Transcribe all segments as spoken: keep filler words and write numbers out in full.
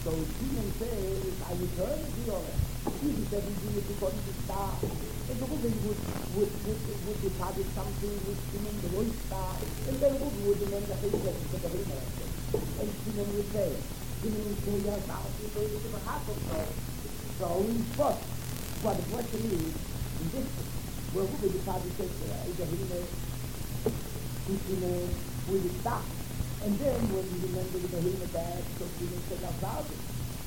So Simon says, I return to your he said he did it because he star. And the woman would would would would deposit something with Simon the voice star, and then would would and then the face that he said the ring and Simon would say, Simon would say, yes, now you say it's a half of so so we first. But the question is, in this where would the deposit take there? Is the him Simon will stop. And then when you remember the Bahina bag, so you can take out thousand.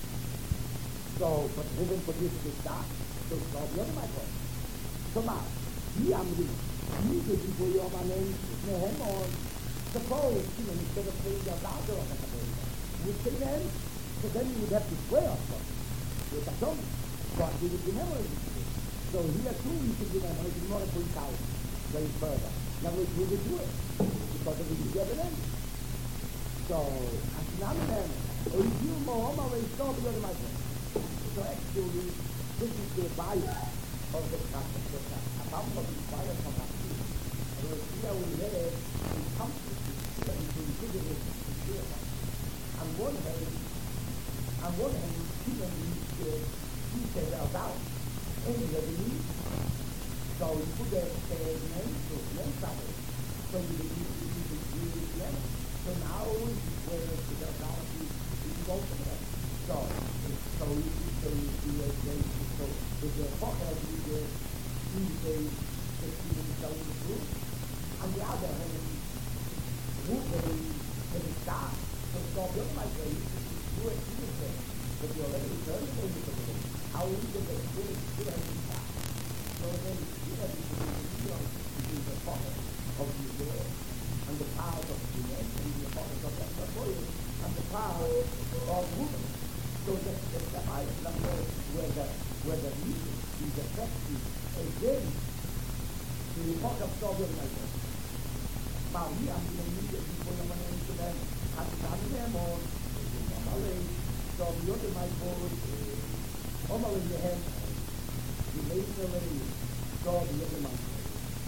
So, but Ruben produced this stock, so it's all the other my point. So now, he am the you could be for your man him or suppose, you know, instead of paying your daughter on the Bahina, would say then, so then you would have to swear on something. With a tongue. But he would remember it. So here too you should remember it more than point out very further. Now we would do it. Because of the evidence. So, as not them, or if you more on my way, stop the other my friend. So actually, this is the bias of the practice. A bump of the bias of our feet. And here we have a conflict that is included in the fear. On one hand, on one hand, human needs to keep themselves out. And the other needs. So you put that name to one side. So you need to do it together. So now, where the technology is open, so so you can see a great so with the pocket you get easy to see the selling through. On the other hand, would they have a start? So so the other my way is to do it easy, but you already learned it over the way. How you get the good good and start. So then you have to do it the pocket of the world. And the power of the men and the importance of that portfolio and the power of women. So that's the highest number where the where the music is effective again to the part of problem like that. Now here I'm going to need it before you want to answer them. I'm starting them or normally so the other my board normally you have the ladies already so the other my board.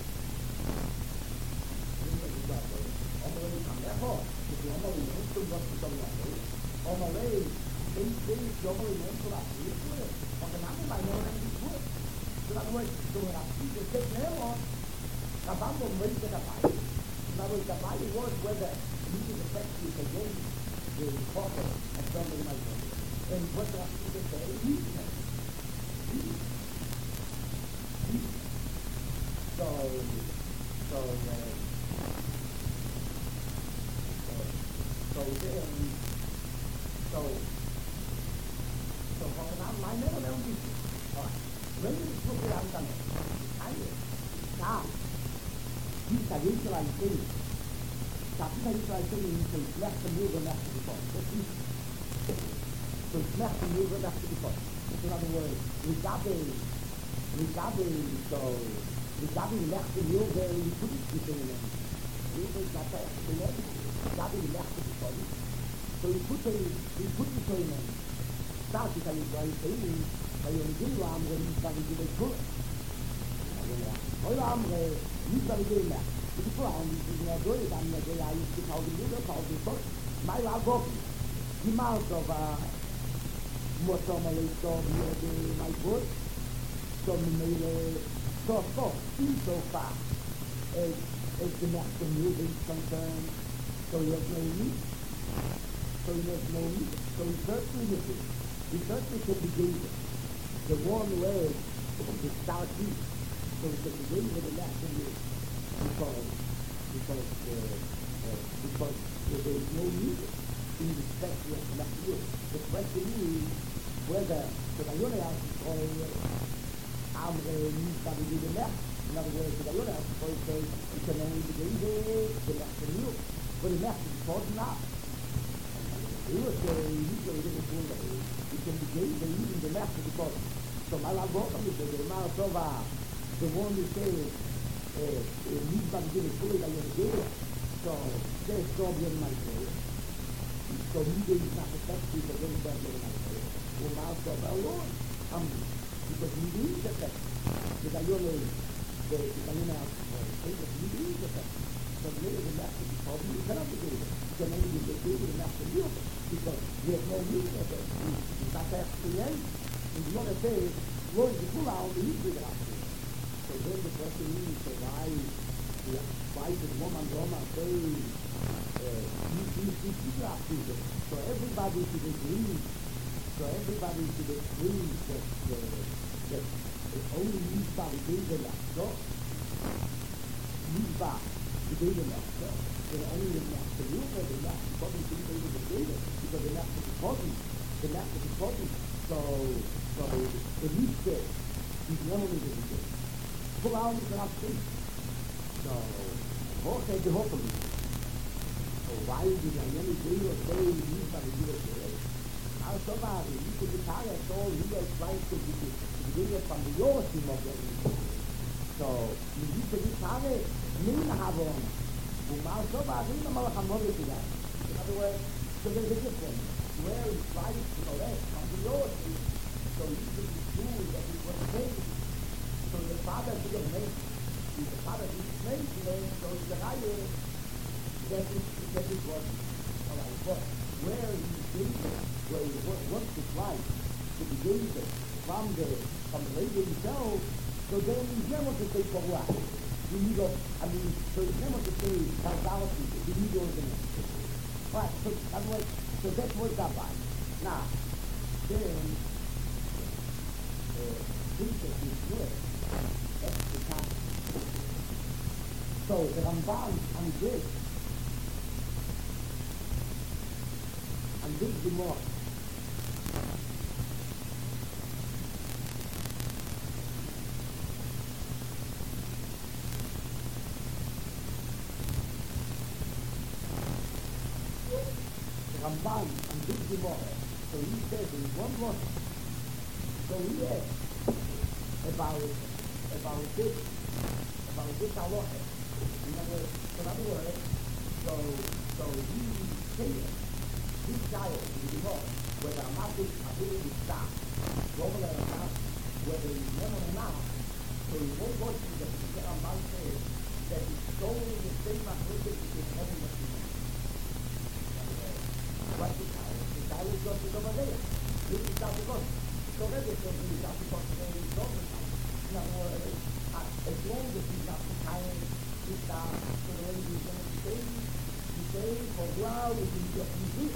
어머니 강해서 그 어머니 연습 같은 거 하고 어머니 인생 어머니 연습 하고 있고요. 어떤 나무 많이 하는 거 그다음에 또 앞뒤에 됐네요. 가방도 몇 개나 봐요. 나도 이제 많이 work with it. You can affect you again the pocket of somebody like that. And what do I say? So so uh, So then, so, so for now, my never know this. All right. When you look at something, I know. Now, these are usually things. Capital usually things to smash the move and after the point. To smash the move and after the point. In other words, regarding, regarding, so, regarding left the move, you couldn't keep it in it. You think that's it. Gabi left the body. So he put a he put the toy in. Start to tell you why he's saying, but you do arm when he's starting to get good. All arm he's starting to get that. If you put on this is good, I'm not going to use the power to do the power to put my love up. The mouth of uh what some of the stuff here my foot. Some made a so so so far as as the next moving concerned. So you have no need. So you have no need. So we certainly have it. We certainly can be gave the one way of the south east. So we can be gave the last of it because because uh, uh, because there is no need in respect to the last of it. The question is whether the Bayona house is calling Amre needs to be given left. In other words, the Bayona house is going to say you can only be gave the last of it. But the left is called not. He was saying, he's going to get a full day. He can be gay, but even the left is called. So my love goes on to say, the amount of the one who says, he's going to get a full day, you're gay. So there's problem in my day. So he is not effective, but then that's what I say. Well, my love alone, um, because he is effective. Because you're the, the, the, the, he is effective. But later the master is called, you cannot be able to. You can only be able to master you because there's no meaning of it. It's not that experience. And you want to say, Lord, the full hour, the Hebrew got to. So then the question is, so why, why did woman, woman say, uh, you, you, you, you got to it? So everybody should agree, so everybody should agree that, uh, that the only Yisba is in the Yasho, Yisba is in the Yasho, and only in the Yasho, you know, the Yasho, probably didn't go to the Yasho, because the Yasho is important, the Yasho is important, so, so, the Yisba is one of the Yasho. Full hour is not free. So, what said the Hoffman? So why did I never do or say Yisba is in the Yasho? Now, somebody, you could be tired, so he was trying to be Dinge von der Joachim auf der Insel. So, die Süße die Tage nicht haben wollen. Und mal so war es immer mal am Morgen gegangen. In other words, so there's a difference. Where is right to the left from the Joachim? So you could be true that it was made. So the father did have made. The father did made today, so the Reihe, that is, that is what. All right, but where is the where he wants to fly to be dangerous from the from the lady himself, so then he's never to say for what? You need to, I mean, so he's never to say causality, you need to organize. Right, so that's what, so that's what's up by. Now, then, uh, Jesus is good, that's the time. So the Ramban on this, on this Gemara, Ramban and Big Gemara. So he says in one word. So he asked about about this about this halacha. In other words, in other words, so so he said this child in the Gemara, whether a matic ability to stop, global or not, whether he's never or not. So he won't go to the Ramban says that he's solely the same ability to get heaven what he wants. What the child? The child is going to go over there. This is not the God. So that is going to be not the God today is over now. In other words, as long as he's not the child, he's not so the way he's going to stay, he stays for a while, he can get his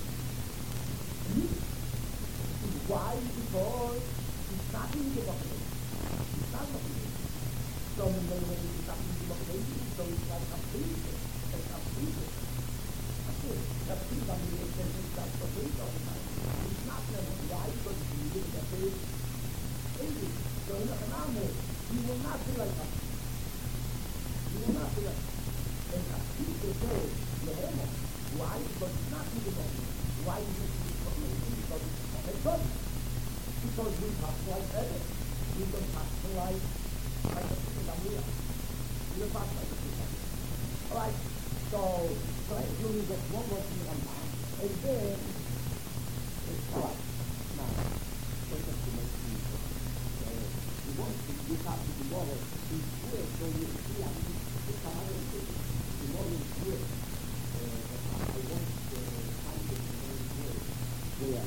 Why? Because he's not in the God. He's not the God. So when they were he's not in the God, so it's like a priest. It's a priest. That thing that we said is that for things all the time. It's not that why, because you didn't get paid. So in the Haname, you will not be like that. You will not be like that. And as people say, Lehema, why? Because it's not in the moment. Why is it in the moment? Because it's not a God. Because we pass like heaven. We don't pass like like a people that we are. We don't pass like a people. All right. So, so I do need just one more thing on that. And then, it's all right. Now, let's just make it easy. So, you want to, you have to do more. It's good, so you see, I mean, it's a lot of things. The more is good. Uh, I want to find it very good. Yeah.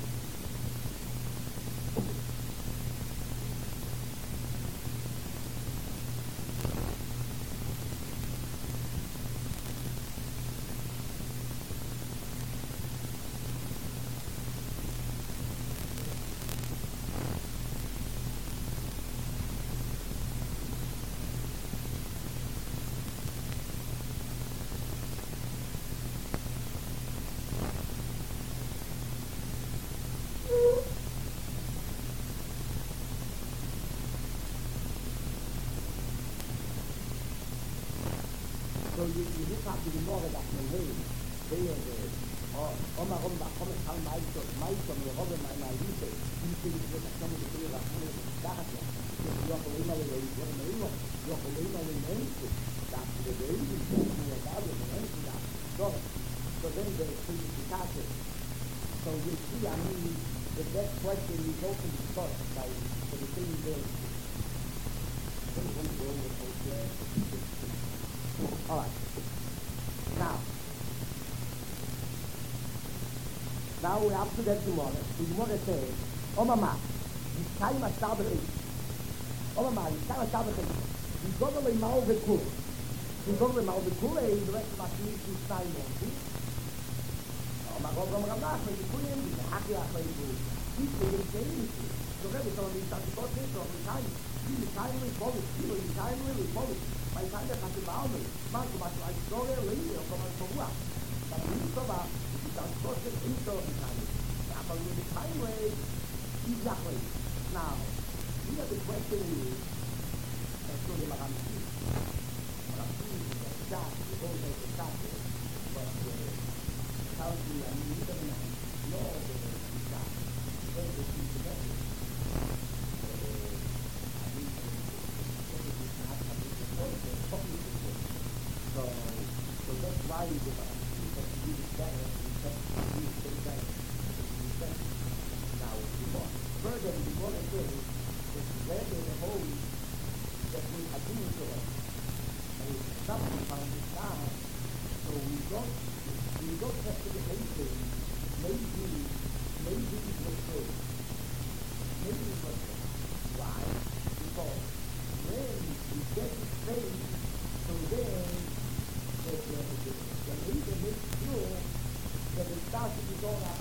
So you, you look up to the more that can hear. They are there. Oh, oh my God, come and tell my son, my son, your husband, my my wife. You think it's going to come to the that one is that. You're going to the you're going to you're going to the name. That's the way you think you are about the name that. So, so then the thing is started. So you see, I mean, the next question is open to start by the thing there. All right. Now, Now we're up to that Gemara. The Gemara says, Omama, Yishkai Masar B'Chei. Omama, Yishkai Masar B'Chei. Yishkai Masar B'Chei. Yishkai Masar B'Chei. The rest of us need to sign on. Omar Gom Ramach, Yishkai Masar B'Chei. Haki Achei B'Chei. Yishkai Masar B'Chei. So Rebbe told me, Yishkai Masar B'Chei. Yishkai Yishkai Masar B'Chei. Yishkai Masar B'Chei. By the time that I can bow me, man, so much like so there later, so much for what? But we so about, it's a sort of intro of the time. But with the time way, exactly. Now, you know the question is, that's really what I'm saying. What I'm saying is that that, the whole day is that, but how do you, I mean, you don't know the way it's that. You don't know the message. So, so that's why you get up. Because you use better, you use better, you use better. Now, further, we want to say that where they hold that we are doing to us, and it's something found this time, so we don't, we don't have to get anything. Maybe, maybe it was good. Maybe it was good. Why? Because when we get to faith, so then that the the leader makes sure that the starts to be going up.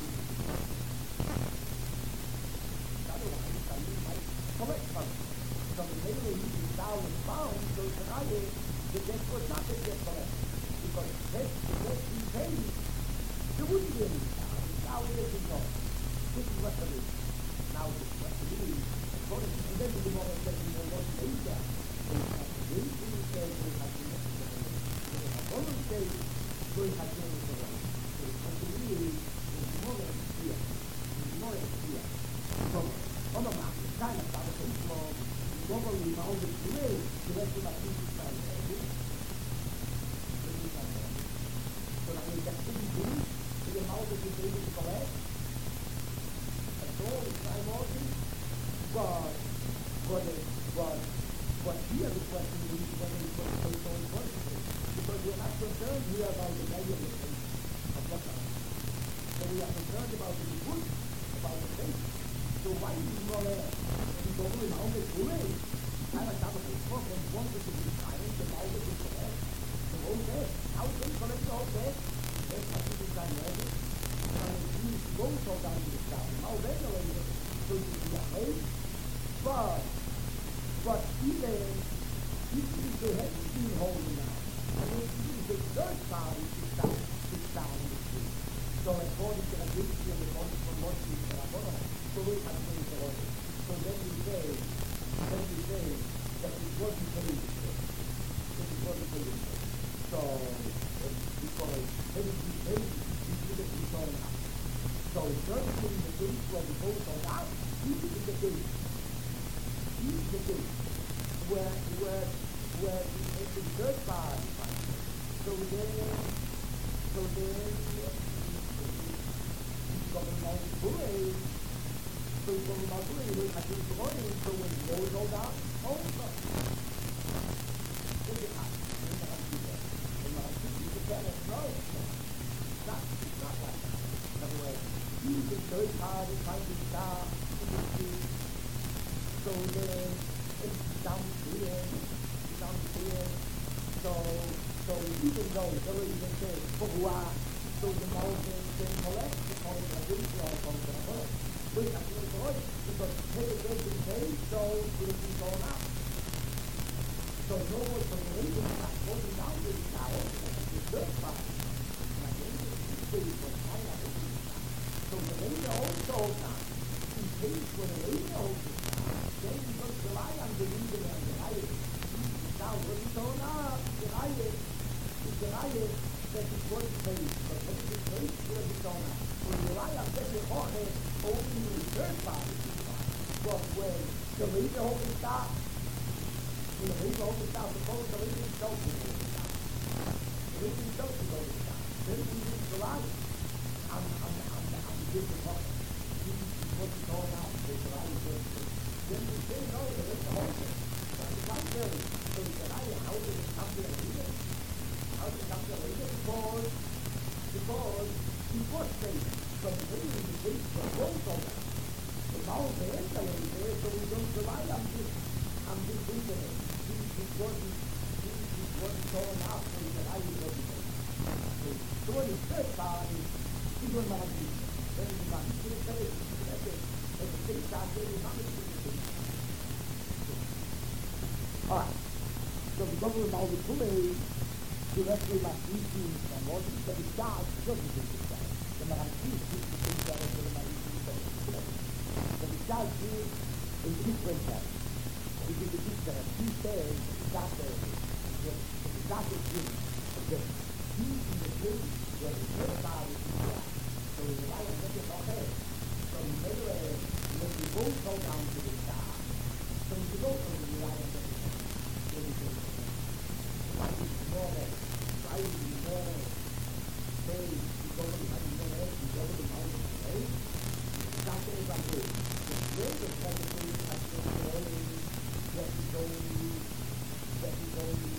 Otherwise, somebody might correct something. So the later he is down and found, so that I the death was not the death correct. Because the death, the death he paid, there wouldn't be any down. Now it isn't gone. This is what it is. Now this is what it is. According to the Bible, the Lord said, you know what later. So you have to wait till you say, you have to make it. All of say, so you have to make it. So it has to really, it's more than clear. It's more than clear. So, on the map, it's kind of about the thing for, you don't go in all the way, the rest of my people is trying to say, this is not there. So that we can see the so the mouth is able to correct. That's all, it's time walking. But, but, but, but here the question is whether it's so important. Because we are not concerned here about the measurement of what happens. So we are concerned about the good, about the faith. So why is it more there? Because we know the way. I have a book and wanted to be silent, the Bible is correct. The whole day. How can you correct the whole day? There's nothing to sign ready. And you go so down to the sky. How regulated so you be afraid? But, but even if they have been holding out, and if the third party is down, is down in the street. So according to the history of the body from what we said, so we have to take the order. So then we say, then we say that it wasn't believed. That it wasn't believed. So, because everything, everything, we should have been going out. So certainly in the case where we go going out, this is the case. This is the case. Where, where, where it's the third party. So then, so then, he's going about the parade. So he's going about the parade. I think the morning, so when he goes all down, oh, no. Look at that. Look at how you do that. And I think you can tell us, no, it's not, it's not like that. In other words, he's the third party trying to start in the street. So then, it's down here, it's down here. So, so even though it's already been said, Pogua, so the mountain can collect, the collect of Israel from the Lord. We have to make it because they have been paid, so it will be gone out. So no one from the region is not going down with the tower, because it's the third part. Like the Indian city was kind of open. So the lady also now, in case when the lady holds it, then you don't rely on the region and the riot. Now, what is going on? The riot, the riot that is what is paid. But what is it paid? What is going on? When you rely on that, you're on it, only in the third party. But when the lady holds it down, when the lady holds it down, suppose the lady himself will hold it down. The lady himself will hold it down. Then we use the riot on, on, on, on the different part. This is what's going on. The riot is then we say, no, the lady holds it. On the contrary, so he said, how did it come to a leader? How did it come to a leader? Because, because he was saved. So the lady into it. He, he wasn't, he, he wasn't torn out, so he said, I was ready for it. So when he first started, he was not a teacher. Then he was he was very, that's it. As the thing started, he was not a teacher. All right. So we go to now the Pule, die Wrestling macht nicht viel von Worten, der ist da, als wirklich wichtig sein. Wenn man an viel sieht, die Dinge, der Wrestling macht nicht viel von Worten. Der ist da, als viel in Different sein. Ich bin die Dichter, als viel fähig, die Sache, die Sache ist viel. Und der viel in der Leben, der ist sehr fahrig, so in der Reihe, das ist auch her. So in der Reihe, wenn die Wohnung kommt, dann ist es da. So in die Wohnung, in die Reihe, das ist why is more why is more say you go to my more you go to my way that's what I'm doing the way the secretary has been saying that you go that you go to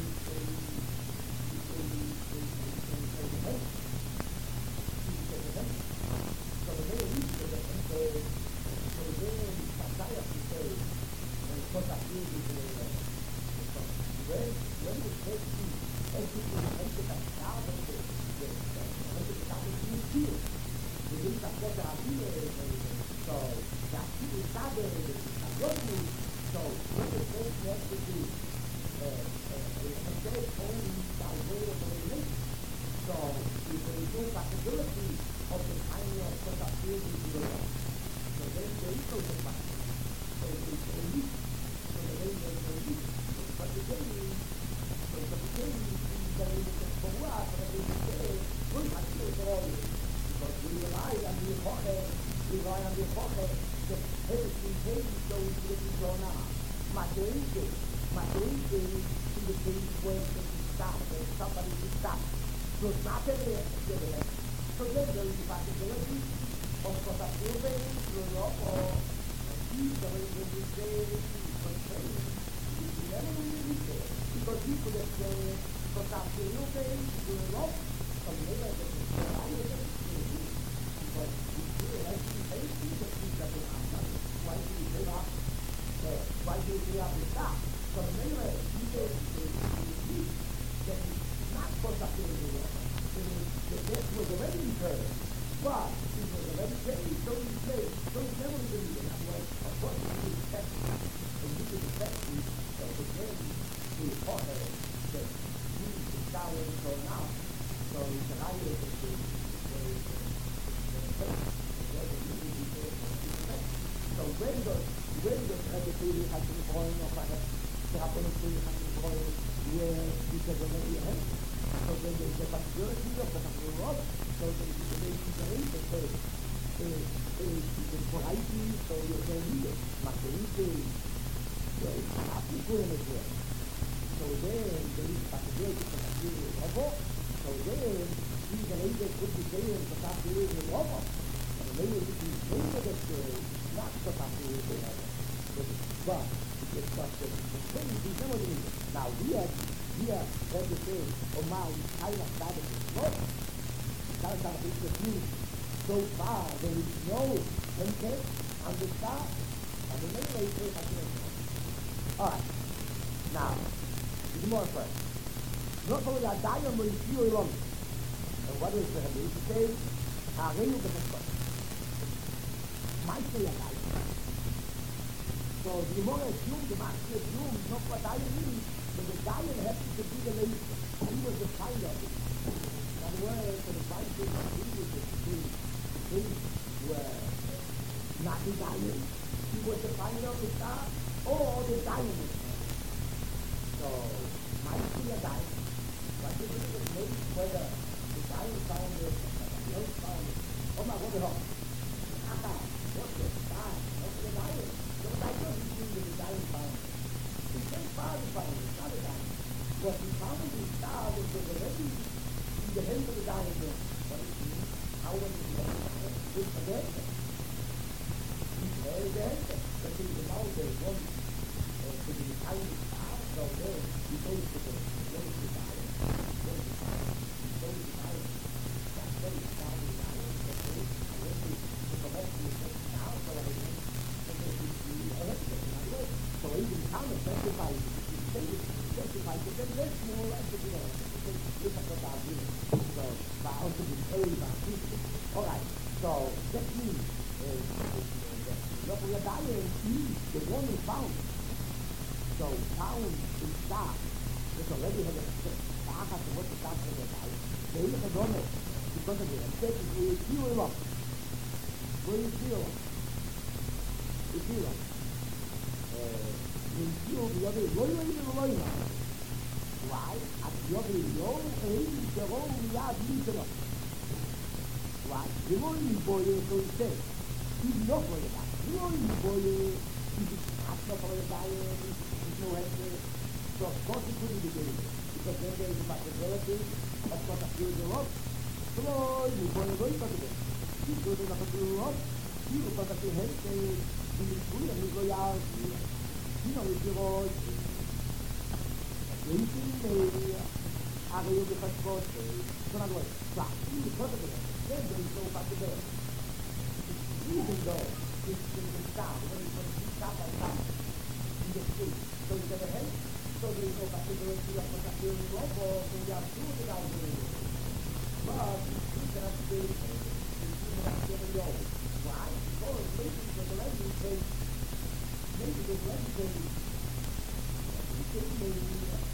so far there is no content on the star, and the main way is all right. Now, there's more first. Not only a diamond will feel along. And what is the habit to say? A real different. Might say a diamond. So the more assume, the more assume, not what diamond means, but the diamond happens to be the lady. He was the finder of it. In other words, for the fight thing, he was the thing. Things were not the diamond. He was the finder of the star, or the diamond. So, might be a diamond. But if it is made whether the diamond found it, or the young found it, oh my God, wrong. Aka, what's the star? What's the diamond? The diamond is being the diamond found it. He says father found it, not a diamond. What he found in the star was already in the hand of the diamond. What it means, how was it done? It's a dancer. He's very dancer. But in the mountain, one to the tiny star, so there, he goes to the, he goes to the diamond. He goes to the diamond. He goes to the diamond. That's very far the diamond. Okay, I went to the rest of the star, so I went, and then he, he elected it. So even Thomas said, is it very bad. All right, so that means uh, uh, the diet is the one who found. So found is that. It's already had a back after what the doctor was like. They look at it because of it. And take it, we feel it up. We feel it. We feel it. We feel the other, loy, loy, loy, loy, loy. Why? At the other, loy, loy, the whole, we have used it up. Why? The loy, boy, so he says, he's not going to die. The loy, boy, he's not going to die. He's no head. So of course he couldn't be doing it, because then there is a possibility of what appears a lot. So, you want to go to it. You go to the lot. You go to the head, you will free and you go out. You know, if you're all waiting, maybe, I will be passport. So not what? So, you go to it. Then there is no possibility. Even though it's in the town, when it's from the top and top, in the street, so you get ahead. So there is no possibility of what appears a lot, or we are sure that I will. But we cannot say anything. We cannot say anything. Why? Because maybe the legend says, maybe the legend says, we say maybe,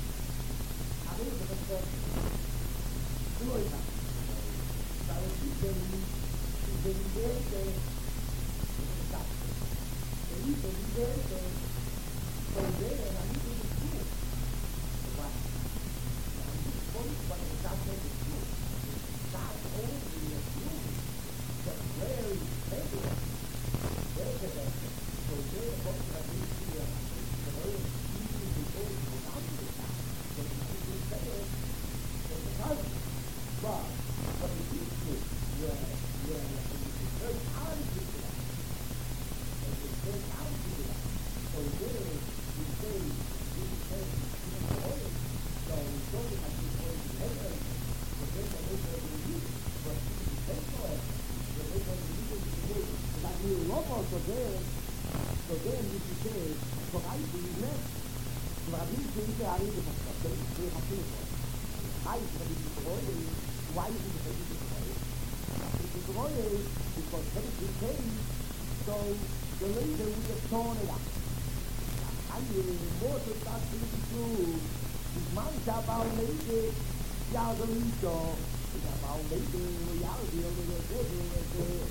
I don't know if it's Florida. So I see them, she's been there, they stop. They need to be there, so so there, and I need to be cool. Why? I'm just going to what it's out there to do. Not only a few, but very everywhere. There's a lesson. So there, the folks that we see uh, the way of using the gold go down to the top. So you can do better than the cousin. But what it is to, where, where it's very hard to do that. It's very hard to do that. So there, we say, we say, even the oil, so we don't have to go to heaven. But then the way that we use it, but we take no oil. The way that we use it is good. That we love also there, so then you can say, for I do less. So I didn't say that I need to have to say, I have to say, I have to say, why is it that you do it? It's the oil, because everything came, so the laser would have torn it up. And the water starts to be true. His man shall bow later, Yazalito, is a bow later, reality of the river.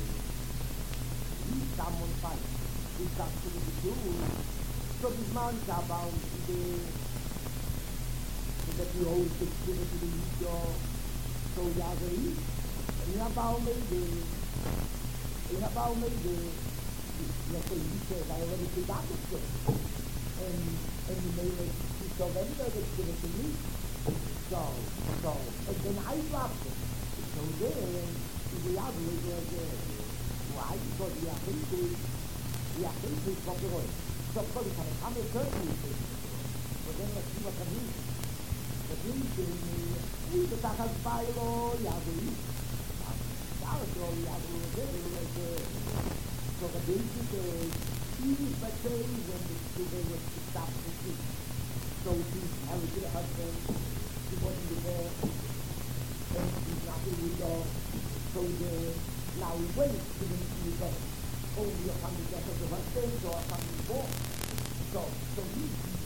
He's someone fight. He starts to be true. So his man shall bow to the, so that the old picture to the Yito, so Yazalito, and in a bow later, in a bow later, yes, so he says, I already forgot this thing. And, and you made it, you surrender it to the police. So, so, and then I dropped it. So then, the other was there. Why? Because we are thinking, we are thinking from the road. So, of course, we can come and turn you. But then let's see what can do. The police in the, we the Takas Bailo, Yadu, Yadu, Yadu, so the basic is, Easy but days when the student was to stop the sleep. So she's married to the husband, she wasn't there, and she's not the widow. So the now we wait to the widow. Only upon the death of the husband or upon the divorce. So so he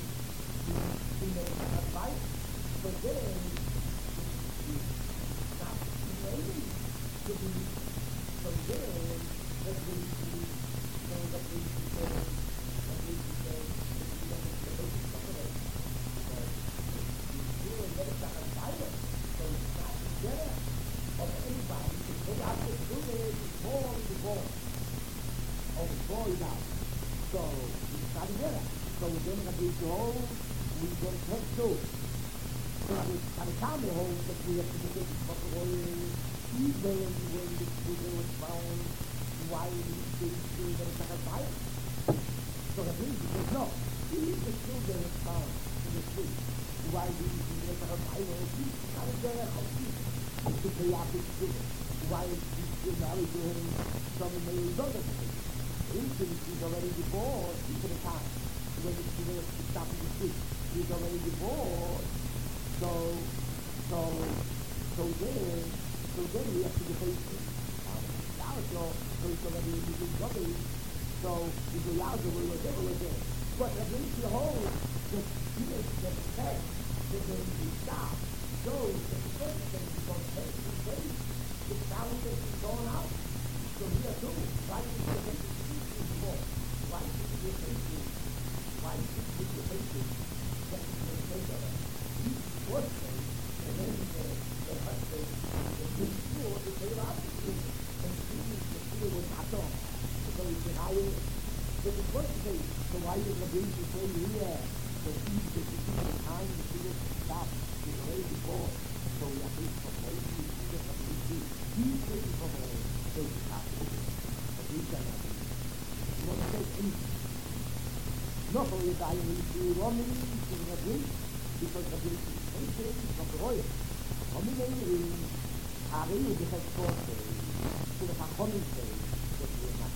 he made a advice, but then he's not ready to be so then that we so that we say that we say that the basic separate. So you feel that it's not a violence, so it's not there of anybody to put out the student before before or before it out. So it's not there. So then that we go, we don't have to. So that we can come home that we have to do this for the whole even when the student was found. Why did he say that it's not a fire? So the thing is, no, if the children is found in the street, why did he say that it's not a fire? He's not there, how he to pay off his children. Why is he still married to him some of his other things? Instance, he's already divorced, he's in the time when the children was to stop in the street. He's already divorced. So, so, so then, so we have to get paid. Now it's all first already in the rubbish. So if we out the way we're there, we're there. But at least the whole the the the fact that they stop shows that the first thing is going to take the place. The sound that is going out. So here too, why should you take the more? Why should you take the why should you take the faces that is going to take over? Each first thing, and then the the husband, the big school, the pay out the school, and students the school was not on. So we can hire but the first thing, so why is the big to say here that each that you see the time the school stop is way before. So we have to for place to see that we see. These things for the so we have to but we cannot do. You want to say anything. Not only that I need to Romney to the big because the big is anything from the oil. Romney is Harry is the head coach to the Hahoni say that we are not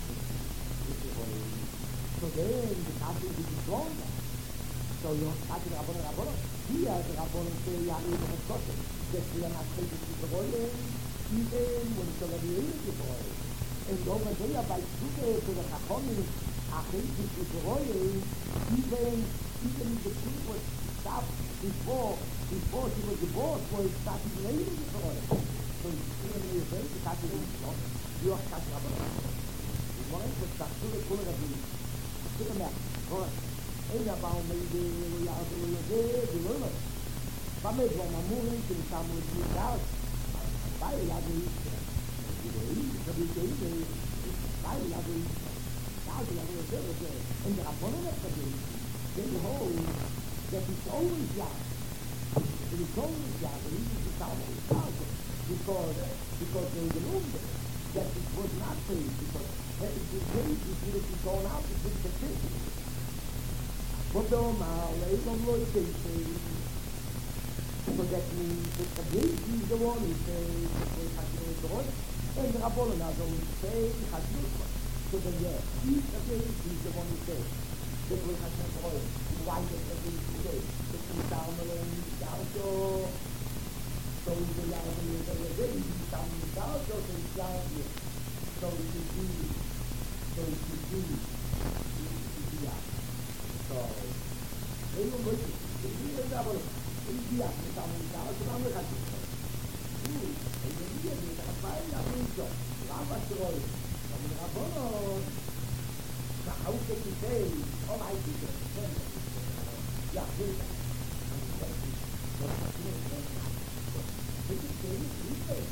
so then the country is stronger. So you have to have a rabbi. Here the rabbi say, yeah, you have a question. That we are not taking to the oil, even when it's already in the oil. And over there, by Suge to the Chachoni, are taking to the oil, even, even if the king was stopped before, before she was divorced, was starting raining the oil. So even when you say, the country is stronger. You have to have a rabbi. One was stuck to the corner of the to the map. Ain't about maybe we are doing a day, we will not. But maybe when I'm moving to the town with you out, I love you. The big day, I love you. Now the other day, and the opponent of the day, they hold that it's always young. It is always young, it is the town of the town. Because, because they believed that it was not paid, because that is the way you feel it is going out, it's the thing. But the Omar, they don't know it, they say, so that means that the base is the one who says, that they have to do it, and the Rabbanon are the one who say, they have to do it. So then, yeah, each of the base is the one who says, that we have to do it, why does the base say, that we down alone, down so, so we go down alone, the day, down down so, so it's down here. So it should be, so it should be, it should be out. So, they don't look at it. They do double. They do out. They come in down, so I'm going to have to do it. Ooh, they do it. They have a fire, I'm going to do it. I'm going to do it. I'm going to have one. Now, how can you say, oh, I did it. Yeah, here's that. I'm going to do it. So, I'm going to do it. This is the reason.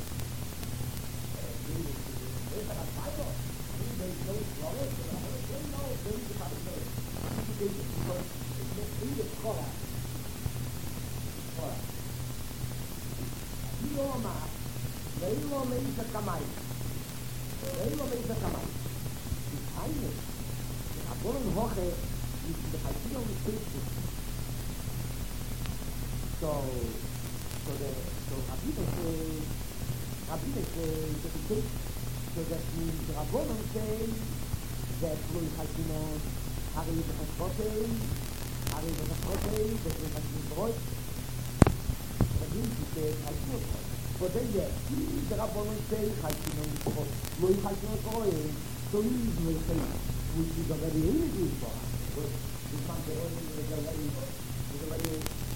There's a Bible. There's no flowers. There's no things about it. Because it's in the Torah. Torah. Yoma, Leilo Meisa Kamai. Leilo Meisa Kamai. The kindness. The Rabbanon Hoche is the idea of the faithful. So, so the so Rabbi says, Rabbi says that the faithful. So that means the Rabbanon say that Lui Chalkinon, Hari V'Chashkotei, Hari V'Chashkotei, that Lui Chalkinon Brot. That means he says Chalkinon Brot. But then yes, the Rabbanon say Chalkinon Brot, Lui Chalkinon Brot, so he is Lui Chalkinon, which is already in the Torah. But we can't say, oh, it's already, it's already,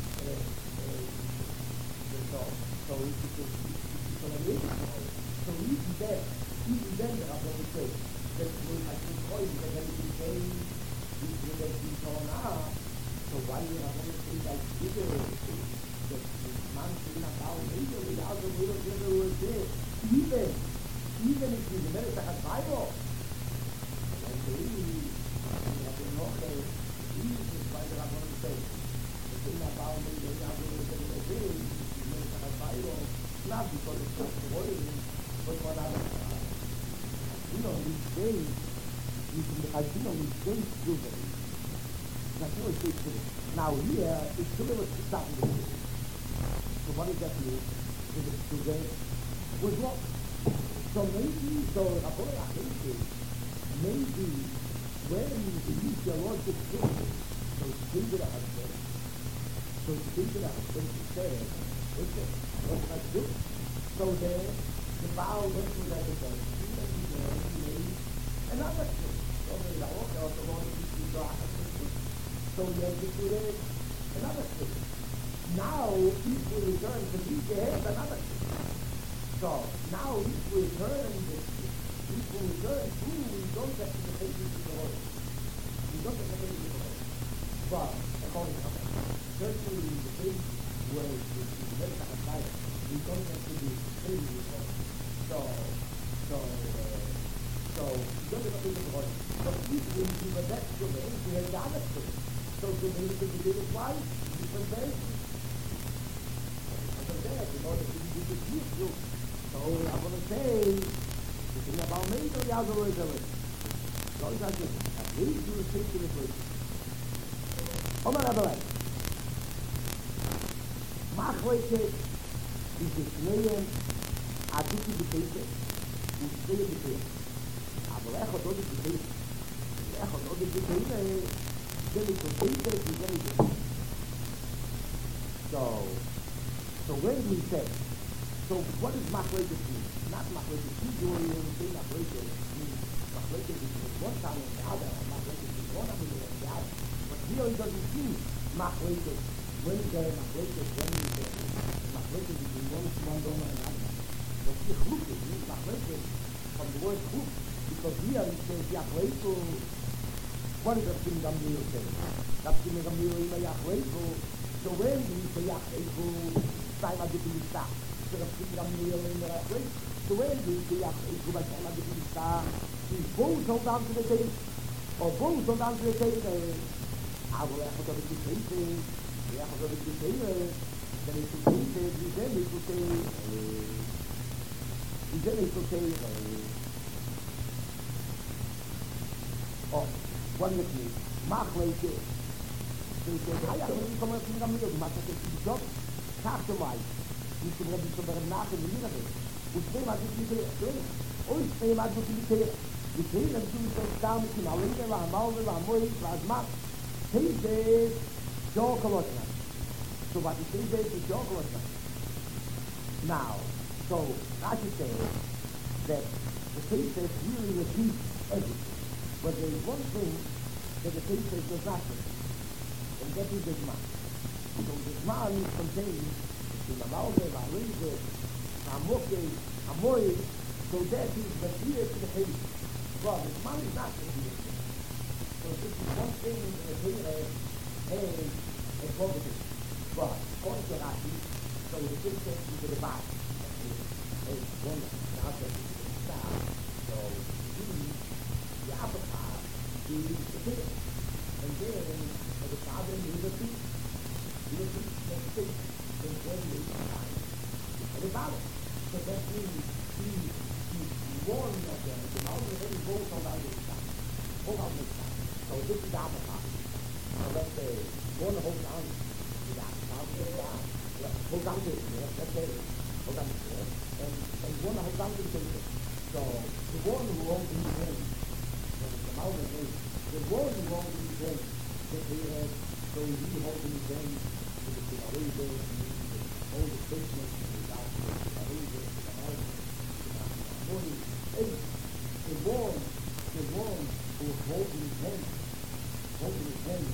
so it's already in the Torah. So he's there. Even then, the Rabbanon say that we have to call it because everything say we bring it in Torah. So why the Rabbanon say that bigger that the man should not down either without the little brother who is there. Even, even if you remember the Bible, and the Rabbanon say, even if by the Rabbanon say, the thing about me, the Rabbanon say, the thing, you remember the Bible, not because it's not the word, but for another. You know, these days, you can, I you know, these days prove it. That's what it says. Now here, it's similar to something. So what does that mean? Is it today? Was what? So maybe, so Rabbanon Achaiti, maybe when the theological truth, so it's thinking of it, so it's thinking of it, he said, okay, what's that do? So then, the he has to do another thing. Now, if we return to be has another thing. So, now if we return, if we return to, we don't have to take it to the Lord. We don't have to take it to the Lord. But, according to us, certainly in the case where it's the very sacrifice, we don't have to be taken to the Lord. So, so, uh, so, we don't have to take it to the Lord. But if we do the best to them, we have the other thing. So, the way to do it twice, different ways. In order to be diffused, so I'm going to say, the thing about me, so you have to wait a little. So it's like this. At least you will take to the place. Oma Rabbi. Machleike is the Schneien, Adiki Bekeite, und Schneie Bekeite. Aber Echot Odi Bekeite. Echot Odi Bekeite, Schneie Bekeite, Schneie Bekeite. So, So when we say, so what does Machlekes mean? Not Machlekes, usually when we say Machlekes, means Machlekes is one time and the other, and Machlekes is one time and the other. But here it doesn't mean Machlekes. When is there Machlekes? When is there Machlekes between one one donor and another? But here Chlukes means Machlekes from the word Chluk, because here it says Yachleiku. What does Rav Shimon Gamliel say? Rav Shimon Gamliel ima Yachleiku. So when we say Yachleiku, time of the Pilistah. So the Pilistah in the right place. So when we say Yachleiku by time of the Pilistah, we both hold down to the tape, or both hold down to the tape, I will have to be tape, we have to be tape, then it's to tape, we then it's to say, we then it's to say, oh, one with me, Machleke. So he says, I have to come up from the middle, but I said, to the job. Tachtomai, you should have been some nach in the middle. We say, I just need to say, oh, you say, I just need to say, you say, and you say, down with him, I'll leave him, I'll move him, I'll move him, I'll move him. He says, Joe Kolotna. So what he says is Joe Kolotna. Now, so, I should say that the thesis really repeats everything. But there is one thing that the thesis does not do, and that is the Zman. So the Zman contains the Mamalge, Mahaleze, Hamoke, Hamoy, so that is the fear to the Hayes. Well, the Zman is not the fear. So this is one thing that the Hayes has a positive. But, according to Rashi, so the thing says into the body. Hey, one of the object is the star. So, the avatar is the fear. And then, for the father, he is a fear. He is a fear. And then he is a fear. And the father. So that means he is warned of them. The mouth is very bold on the other side. Hold on this side. So this is the avatar. So let's say, one hold on. Hold on to it, let's say, hold on to it, and, and one hold on to it. So, the one who owns his hand, so the mountain is, the one who owns his hand, that he has, so he holds his hand, to the Sinareze, to hold the Christmas, to the Sinareze, to the Sinareze, to the mountain, to the morning, and the one, the one who holds his hand, holds his hand,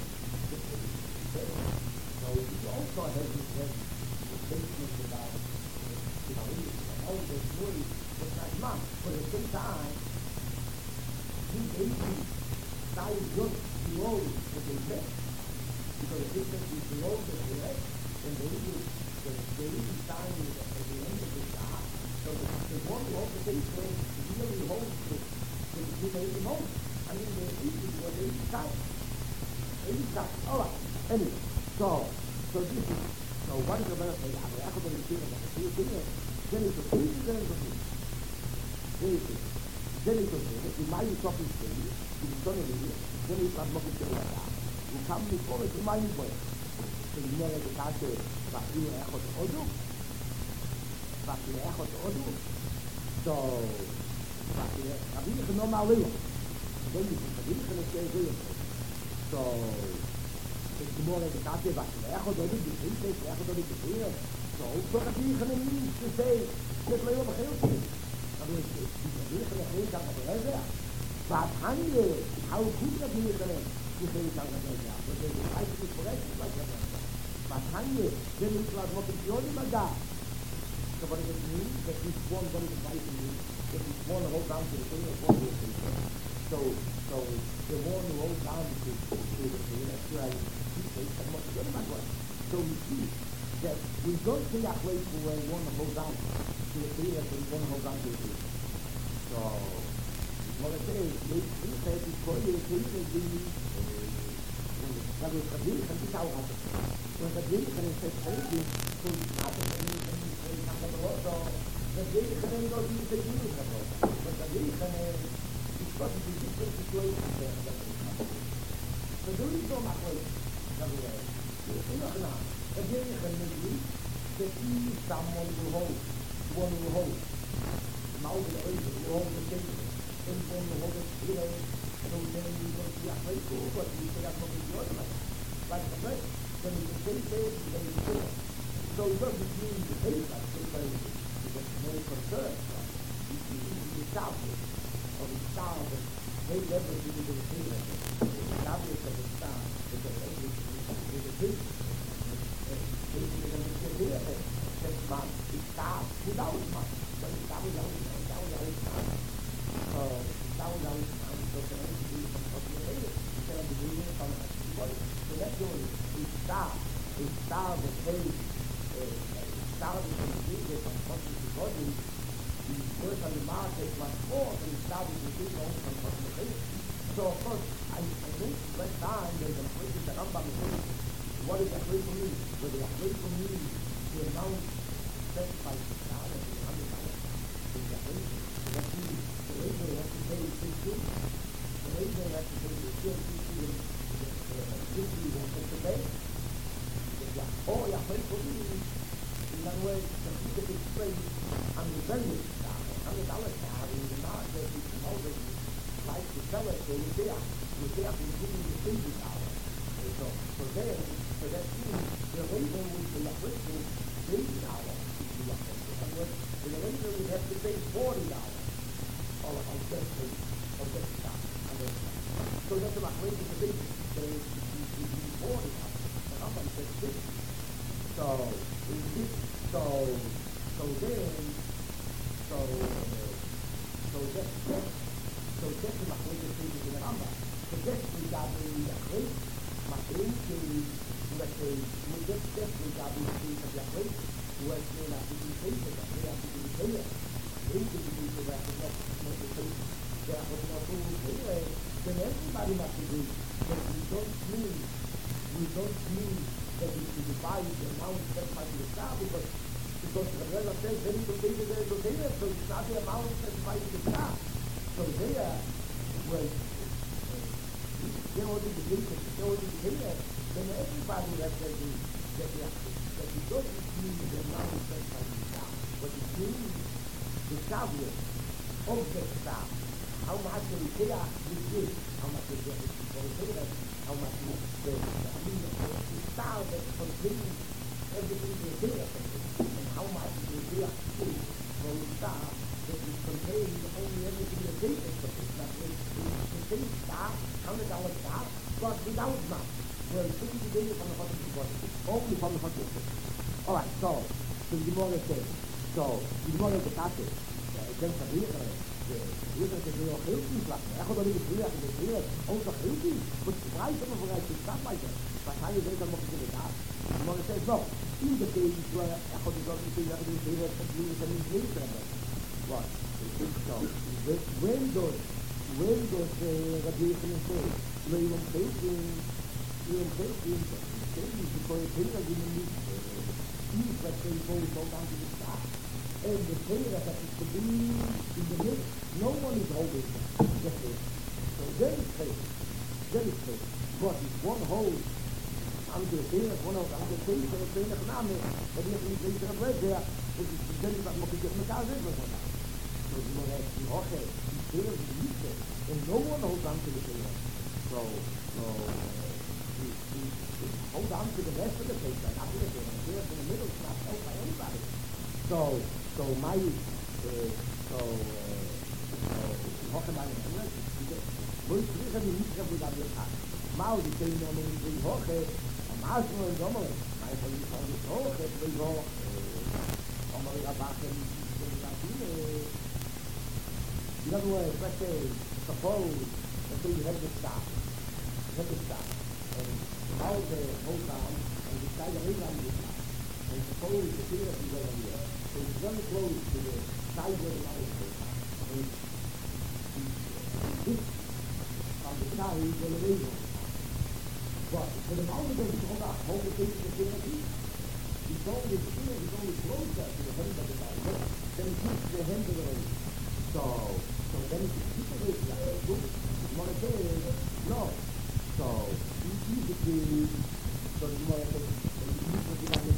so he also has his hand, statements about you know, all the stories was not mom, but at the same time, he gave me started just below what they said. Because the difference is below the correct, and they use the daily time at the end of the job. So the, the one who holds the base rate really holds the the the most. I mean the easy was eighty times. eighty times. Alright. Anyway, so so this is so what is the better thing? I mean, I could be thinking about it. Then it's a thing, then it's a thing. Then it's a thing. Then it's a thing. In my talking thing, in the of the year, then it's not looking to the other. You come before it, in my way. So you know that the doctor, but you are echot odu. But you are echot odu. So, but you are, I think it's no malil. Then you can, I think it's a say, so, it's more like the doctor, but you are echot odu, you think it's echot odu to hear. So, so that you can mean to say, that we will help you. I mean, you can really help you, but how could that be? you say it's not going to be but they try to be correct, it's like that. But can you, then it's like what is the only matter? So what does it mean? That this one going to fight in you, that this one hold down to the thing, or one will take it. So, so the one who holds down to, to the thing, that's why he takes and what is the only matter? So we see that we don't say a place where one holds down to the thing, and one holds down to the thing. So, what I say is, he said, before you think that we that was a really can be out of it. When the really can say crazy, so it's not a really can be crazy, not a lot of the really can go to the really can go. But the really can it's got to be different situations there. So there is no much way that we are. You know, now, the really can be that he someone who holds, one who holds, mouth and eyes, who holds the table, and one who holds the table. So then we go to the afraid to but we say I'm not going to do it like the rest. Then we can say it, then we say it. So it doesn't mean the case like this, but it's no concern. It's the establishment of the star that they never do the thing like this. The establishment of the star is the language is the thing. It's man, it's star without man. So it's star without man, star without star. Oh, star without man. So can I do some possibility? Can I do some possibility? So that's the only a star, a star that pays, a star that can give it some possibility. The first on the market was four, and the star that can give it some possibility. So of course, I, I think last time there's a place in the Rambam saying, what is that place for me? Well, the place for me, the amount set by the star and the hundred dollars is the place. That means the labor has to pay fifty. The labor has to pay fifty and fifty won't take the pay. Oh, yeah, pay for me. In other words, the ticket is straight on the vendor star, one hundred dollars star in the market, you can always like to sell it, so you're there. You're there for giving the fifty dollars. So, so there, so that means the labor would be a person fifty dollars. In other words, the labor would have to pay forty dollars. All of that thing, of that stuff. So that's about raising the baby. So it's forty dollars. The Rambam says fifty. So, so, so then, so, so that's, so that's about raising the baby in the Rambam. So that's regarding the place, Macrin, let's say, that's that's regarding the place of the place, who has been a big place, that they have to be there. They can be the rest of the place. There are no rules anyway. Then everybody must agree that we don't mean, we don't mean that we should divide the amount set by the star because because the Rebbe says then you pay the Rebbe there, so it's not the amount set by the star. So there, well, they only believe that they only believe that then everybody has to agree that we have to, that we don't mean the amount set by the star, but it means the caveat of the star. How much we pay we give, how much we get for the payment, how much we pay, I mean, the star that contains everything we pay and how much we pay for the star that is contains only everything we pay for it. That means the same star, hundred dollar star, but without much. Well, fifty days from the hospital body, only from the hospital. All right, so, so the Gemara says, so, the Gemara is the passage, then Sabir, Hier ist es nur Hilfenplatten. Er hat doch nicht früher gefriert. Außer Hilfen. Und drei sind wir bereits die Stadtweite. Wahrscheinlich wird er noch nicht da. Und man sagt, no, in der Gegend, wo er hat gesagt, ich bin ja nicht mehr, dass wir uns nicht mehr treffen. Was? So, when does, when does Rabbi Yechon say, no, you don't take him, you don't take him, take him, because the Torah didn't need, he's like they both go down to the sky. And the Torah that is to be in the middle, no one is holding just this. So there is faith. There is faith. But if one holds under the Torah, one holds under the Torah, so the Torah name, but if you think of right there, it is the Torah that must be given a cause over for that. So you know that the Torah, the Torah is used there, and no one holds on to the Torah. So, so, we, we, we hold on to the rest of the faith, like after the Torah, the Torah in the middle is not held by anybody. So, so my, uh, so, uh, hoche meine Kinder, most of them nicht so gut an der Tag. mal die kein noch mit die hoche mal so ein sommer mein von die von die hoche die hoch aber wir machen die Latine you know what let's say suppose that you have to stop you have to stop and how the hold down and decide to leave on this and suppose the fear of the area so it's very close to the side where the light is and this on the side is the level. But for the moment that you hold out, hold the things in the community, you don't with fear, you don't with closer to the hand of the Bible, then it keeps the hand of the way. So, so then it's people with that, good, you want to say, no. So, you use the key, so you want to say, you use the key,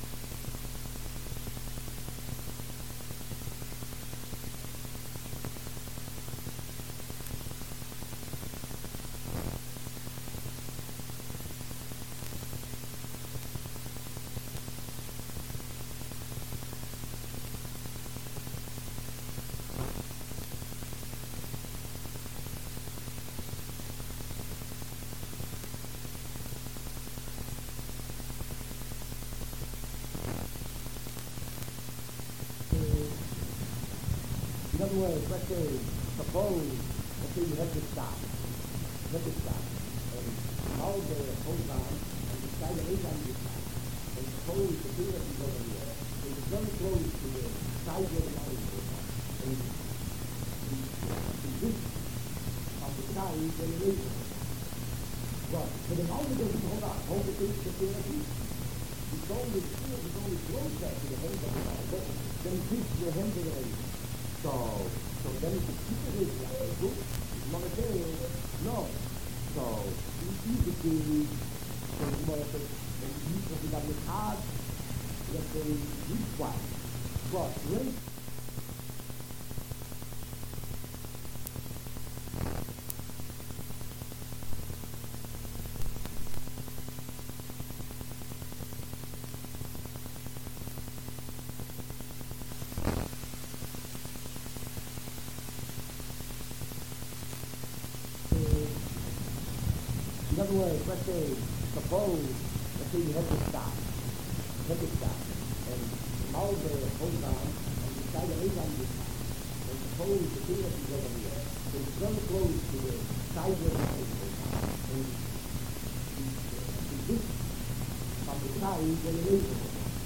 in other words, let's say, suppose, let's say you have to stop. You have to stop. And how the hold on and decide every time you stop. And suppose the fear is over here. So it's very close to the side where the light is. And the this on the side is the laser. But for the moment that you hold on, hold the things to the fear, it's only fear is only closer to the hand of the light. Then it keeps the hand of the light. So, so then the people is like, good, you want to say, no. So, you eat the key, so you want to say, you need to be done with hard, let's say, this one. But when in other words, let's say, suppose, let's say you have to stop. You have to stop. And now the hold on and decide to leave on this stop. And suppose the fear is over here. So it's very close to the side where the light is. And this on the side is the laser.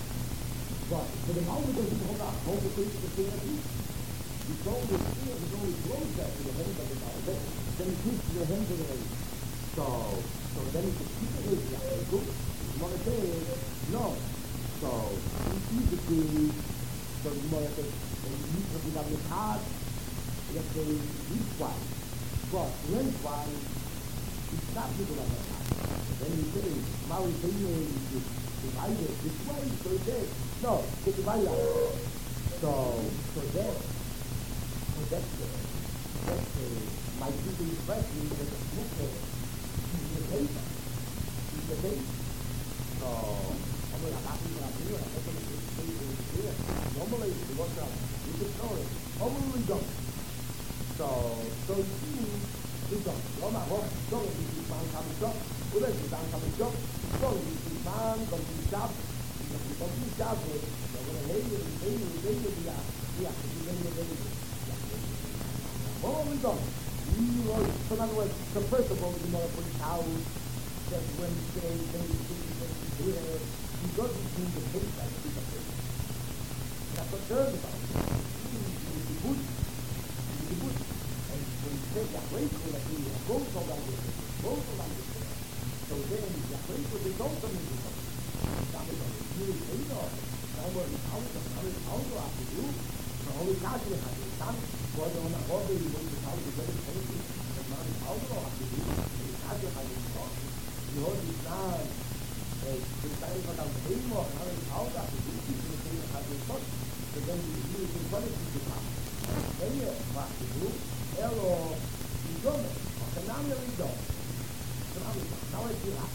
But for the moment that you hold on, hold the things to fear, it's only fear is only closer to the hand of the light. Then it keeps the hand of the light. So, so then it's a people is like, good, you want to say, no. So, you eat the key, so you want to say, you need to be done with hard, let's say, this one. But when one, you stop people on that hard. Then you say, now we say, you divide it this way, so you say, no, you divide it. So, so that, so that's, that's, my people expression is a smoke. The paper. The paper. So, I'm going to have to do it. I'm going to do it. Normally, it was not. You can know it. Normally, don't. So, so you do don't. You're not wrong. Don't be the man coming shop. Well, then, the man coming shop. Don't be the man coming to the shop. Because you come to the shop, you're going to lay it, lay it, lay it, yeah. Yeah, you're going to lay it. Normally, don't. So in other words, so first of all, you know, put it out, that Wednesday, Thursday, Thursday, here, you go between the things that you can do. That's what third about it. You do good, you do good. And when you take that way, you like, you go so long with it, go so long with it. So then, that way, you go so long with it. That is what you really say, no. Now, what is out, how is out, what to do? So, all the guys you have to stand, whether or not, whether you want to tell you very closely, but not in how to have to do, you have to have to talk. You hold it down, the time for them to do more, how in how to have to do, you can say you have to talk, so then you do it in front of you to come. Then you have to do, hello, you don't know, okay, now you don't. So now we don't, now I do that.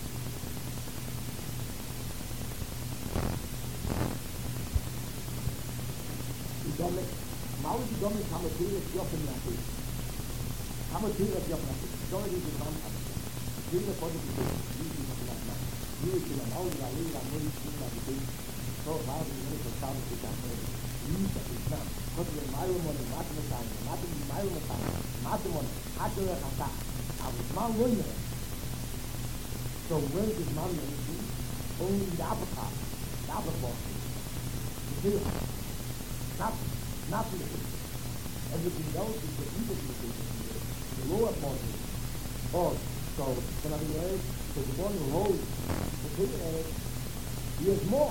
Mauer die Domme kann man sehen, dass Jochen nach ist. Kann man sehen, dass Jochen nach ist. Domme die Domme nach ist. Jeder konnte die Dinge, wie sie das gemacht haben. Nur ich bin am Auge, da lebe, da muss ich tun, da bin ich. So war es, wenn ich das habe, ich dachte, wie ist das nicht nach? Konnte mir mal um und Mathe mit sein, Mathe mit mal um und sein, Mathe und hatte er gesagt, aber es war nur mehr. So where is man only the upper part, the upper portion. The hill, not, nothing. Everything else is the intermediate, the lower portion. Oh, so, in other words, so the one who holds the bigger edge, he has more.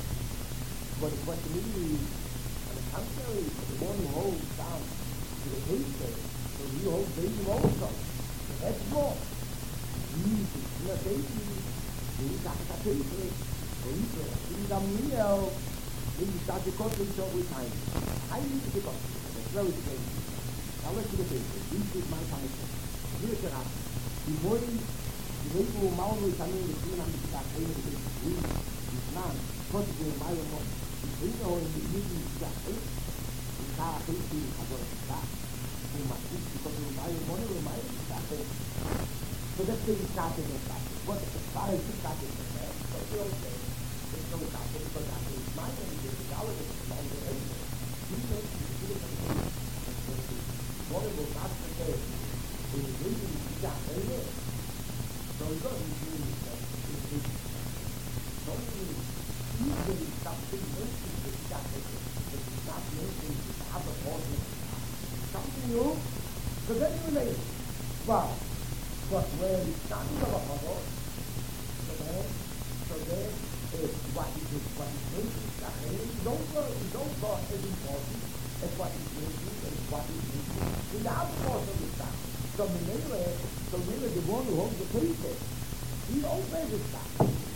But the question is, on the contrary, the one who holds down to the base edge, so he holds the base also. So that's more. He's not taking, he's not taking it. So he's in the meal, then you start to cut each other time. I need to pick up. It's very strange. Now let's do the base. This is my punishment. Here's the house. Die wollen, die wollen wo Maul und Samen gesehen haben, die gesagt, hey, das ist gut, die Plan, konnte ich mir mal noch, die Kinder und die Juden, die gesagt, hey, die Kara fünf, die Kabel, da, und man sieht, die konnte mir mal und und mal, die gesagt, hey, so das ist die Karte in der Karte, was ist das, war es die Karte in der Karte, das ist okay, das ist so eine Karte, die konnte ich nicht meinen, die ist alle, das ist meine Rede, die Menschen, die viele von uns, wollen wohl das verstehen, und die Rede, die gesagt, hey, so it's not easy to say. It's only easily something mentioned to discuss it. It's not mentioned to other portions. Something new, so then you relate. Well, but where it's not of a puzzle, so then, so then, uh, what is it, what is mentioned, you don't go, you don't go as important as what is mentioned and what is mentioned in the other portion of the stuff. So anyway, so really the one who holds the paper, he obeys the stuff.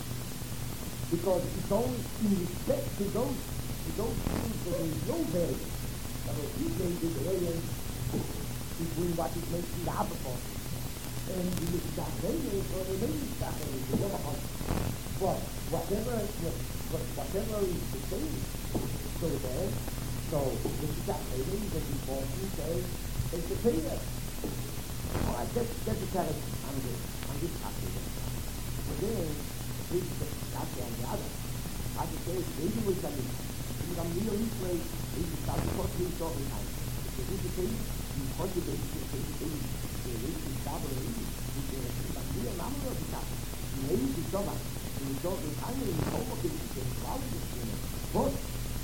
Because it's only in respect to those, to those things that there is no variance. So he gave the variance between what is mentioned in the upper portion. And the stuff variance or the main stuff variance, the lower portion. But whatever, whatever is the same, so then, so the stuff variance is important as, as the paper. All right, that's, that's the terrace on this, on this passage. But then, this is the that's on the other. As I say, maybe we can do it. I'm real way, maybe start to talk to you all the time. If this is the case, you cultivate the case, the case, the way to start with the case, the real number of the time. You may use the summer, and you don't get time in the over case, you can follow this thing. But,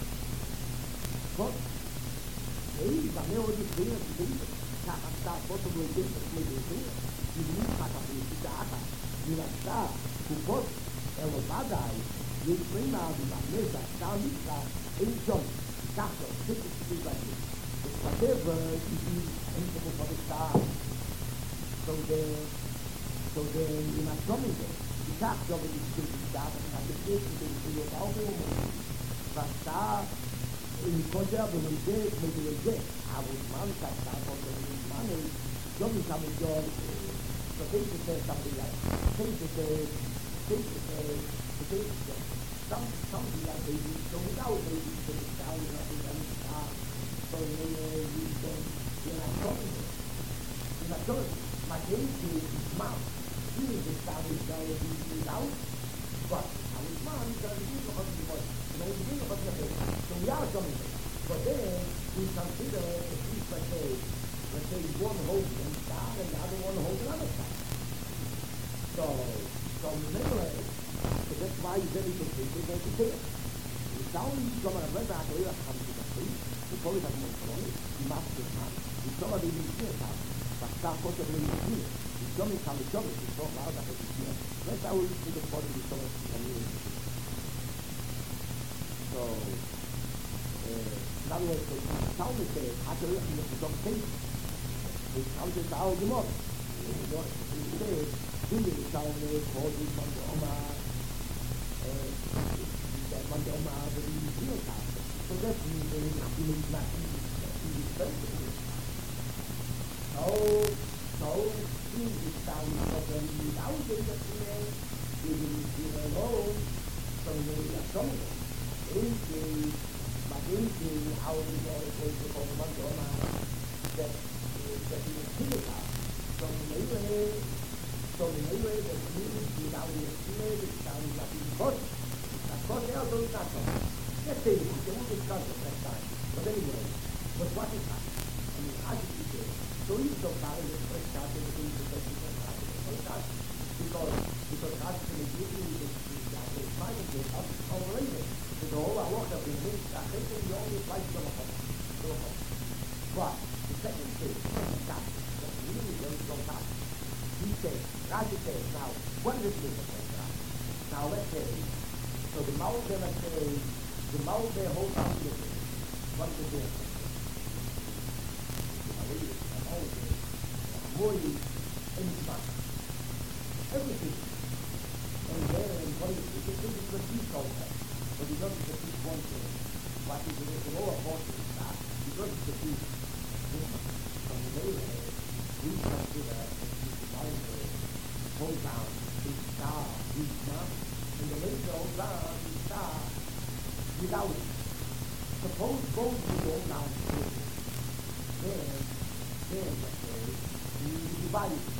but, maybe if I'm never just clear to do it. Sta foto do tempo come dice, di nulla la pubblicità, di sta, un po' è lo badai, di prima di la mesa, sta lì, e il giorno, cazzo, che ti si va lì. E sapeva di un po' come sta, so de, so de, di una domino, di cazzo, che ti si sta, perché ti si si lo fa un po', sta, in cosa non c'è, come ti legge, a un man, sta, money, don't come with your, so things to say something like, things to say, things to say, things to say, some, something like baby, so without baby, so it's down, you know, you don't start, so you know, you don't, you're not talking to it, you're not talking to it, my baby is mouth, he is the start with the baby out, but I was mom, he's going to be the husband voice, you know, he's doing the husband voice, so we are coming to it, but then we consider, at least per se, let's say one holds one side and the other one holds another side. So, so remember, so that's why he's very good people going to say it. It's only someone a brother after you come to the street, you probably have more money, you must be mad. It's somebody in the house, but start possibly in the it's coming from the job, it's so loud that it's here. That's how we see the body of the community. So, in other words, the town is there, after you have to talk to it comes to our demon. It says, do you sound a body from the Oma, that one the Oma, the real house. So that means there is feeling not easy to be so, so, in the sound of the without the feeling, you will feel alone, so there is a song. In the, but in the, how do you always say to call one the Oma, that that he was killed out. So the neighbor, so the neighbor But the second thing, stop. That really really goes up. He says, Rashi says, now, what does it mean? Now let's say, so the Malveh, let's say, the Malveh holds on to it. What does it mean? The Malveh, the Malveh, the Malveh, and the Malveh. Everything. And then, what is it? This is what he told us. But he doesn't just keep one thing. What is it? The lower portion is that. He doesn't just keep from the later, we consider the Malveh holds down the star, each month, and the later holds down the star without it. Suppose both will go down to it. Then, then, let's say, we divide it.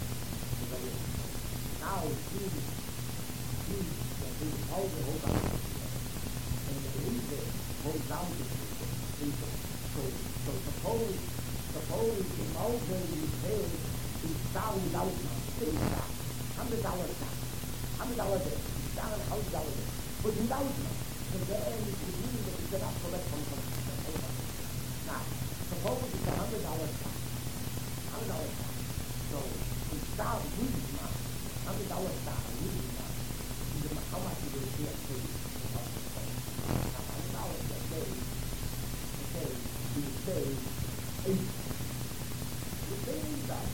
Now, see, see, that the Malveh holds down to it. And the later holds down to it. So, so suppose, suppose the Malveh is there, is star without it. Hundred dollars now. Hundred dollars there. It's down a hundred dollars there. But without it, so then it means that you cannot collect from the now, suppose it's a hundred dollars now. Hundred dollars now. So it's down with now. Hundred dollars down with now. How much do you get paid? Now hundred dollars a day. Okay, you say eight. You say eight dollars.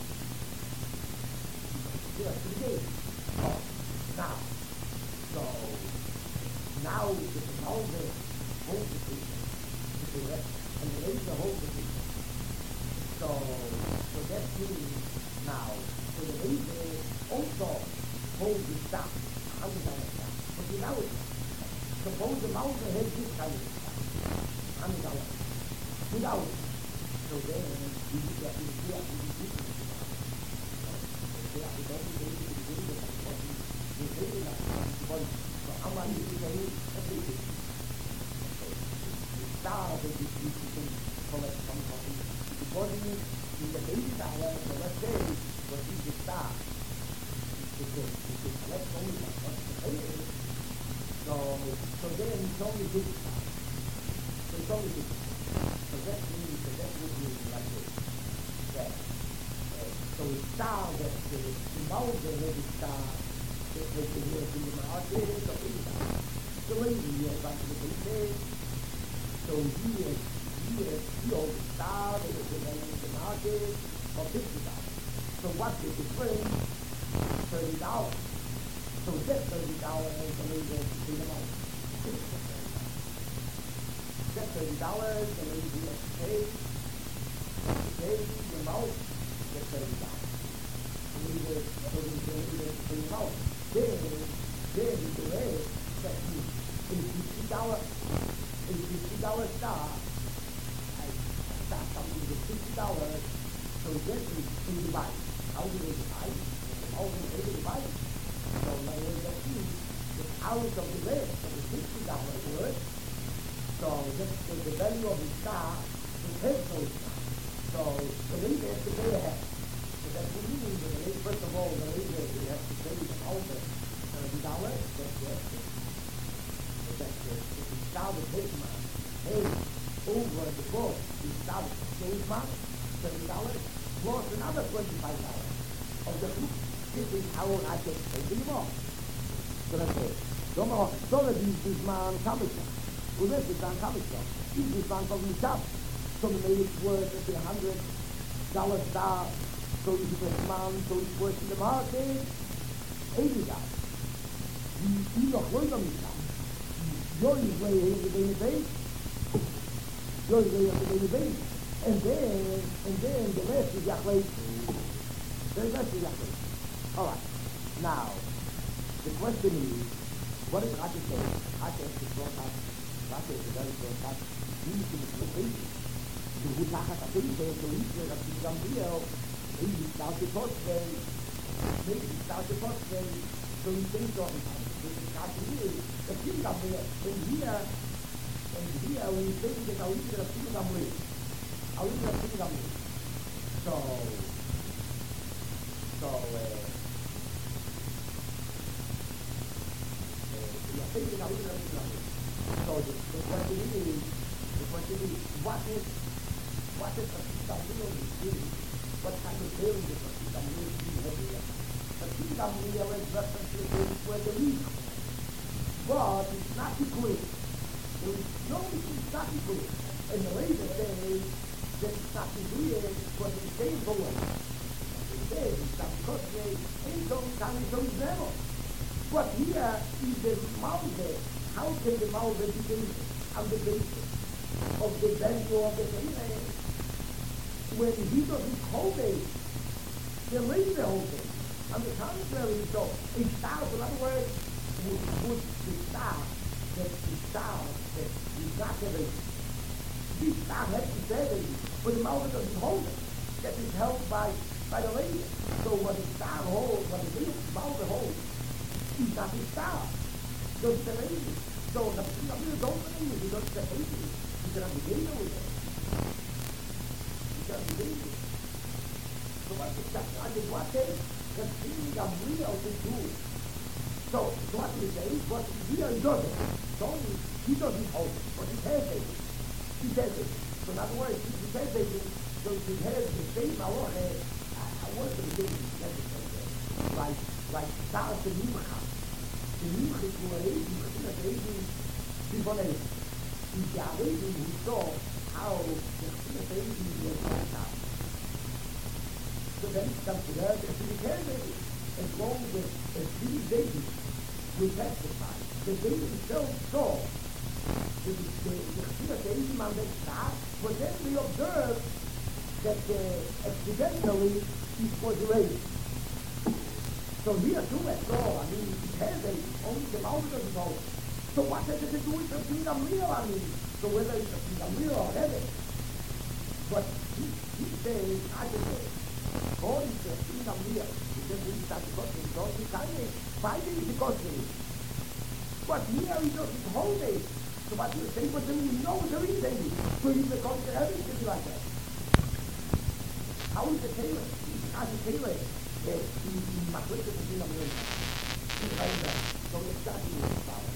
Yeah, today. Oh, now. So, now the Malveh holds the people, and the laser holds the people. So, so that means now, so the laser also holds the staff, one hundred dollars staff, but without it. Suppose the Malveh has this kind of staff, one hundred dollars, without it. So then, you get the idea of the people. Yeah, we don't need to do it. We really not. But how much is it? Everything. The star of the distribution collect some coffee. Because in the eighty dollars, so let's say, what is the star? It can collect only what's the pay. So, so then it's only good star. So it's only good star. So that means, so that would mean like this. That. So the star that the, the Malveh has a star that they can hear from the market, so it's the lady here back to the big. So here, here, he holds a star that is in the market for fifty dollars. So what is the difference? thirty dollars. So that thirty dollars the lady has to pay them out. That thirty dollars the lady has to pay. Pay the mouth. thirty dollars. And we were putting the out. Then, then the rest that is fifty dollars, a fifty dollars star. I start something with fifty dollars. So that is in divide. How do we divide? How do we divide? So now we're going to see the out of the rest of the fifty dollars worth. So that's the value of the star, the peso star. So the laser has to pay ahead. So that's what you mean. The laser, first of all, the laser has to pay the over thirty dollars. That's it. So that's it. If you start with this month, hey, over the book, you start with the same month, thirty dollars, plus another twenty-five dollars. Of the group, this is how I can pay them more. So that's it. So now, so that is this man coming from. Well, this is man coming from. Is this man from the shop? So they made it worth at the hundred dollar star, so you get this man, so it's worth in the market, eighty dollars. You see the word on the shop. You're his way here with the base. You're his way up with the base. And then, and then the rest is Yahweh. The rest is Yahweh. All right. Now, the question is, what does Rashi say? Rashi is the short part. Rashi is the very short part. He is the base. Du gut nachher da bin ich so nicht mehr, dass ich dann hier in die starke Postwell, mit die starke Postwell, so ein Ding dort haben. Das ist gerade hier, das Kind am Meer, und hier, und hier, und ich denke, das auch nicht das Kind am Meer. Auch nicht das Kind am Meer. So, so, äh, ja, ich denke, auch nicht das Kind am Meer. So, the question is, the question is, what is What is Chassid Gamliel is? What kind of building is Chassid Gamliel is? Chassid Gamliel is reference to the place where the leaf. But it's not clear. There is no it's not clear. And the way that they that it's not clear was the same for one. They say it's not because they ain't so time so level. But here is the mountain. How can the mountain be based on the basis of the value of the Torah? When he doesn't hold it, the laser holds it. On the contrary, so a star, in other words, would put the star, that the star that is not the basis. This star has to say it, but the mountain doesn't hold it. That is held by, by the laser. So what the star holds, what the mountain holds, is not the star. Just the laser. So the thing of it is opening, if you don't say anything, you can have the data with it. You can have the data. So what is that? I mean, what is the thing of real to do? So, so what he says, what he really doesn't. So he doesn't hold it, but he has it. He says it. So in other words, he says it, so he has the same halacha. I want to do it, like, like stars and Nimcha. The Nimcha is who are aging, the aging, before they, is the aging who saw how the aging was like that. So then it comes to that, and he has it, as long as the three babies will testify. The baby himself saw the aging on that star, but then we observe that uh, accidentally it was raised. So here too, that's all. I mean, it has a, only the mountain doesn't know. So what has it to do with the kingdom real? I mean, so whether it's a kingdom real or heaven. But he, he says, I can say, according to the kingdom real, he says, we start to cut it, don't we kind of fighting because of it. But here he doesn't hold it. So what you say, but then we know there is any. So he's the concept of everything like that. How is the tailor? How is the tailor? in Machlekes the Kingdom Real. So it's not in the power.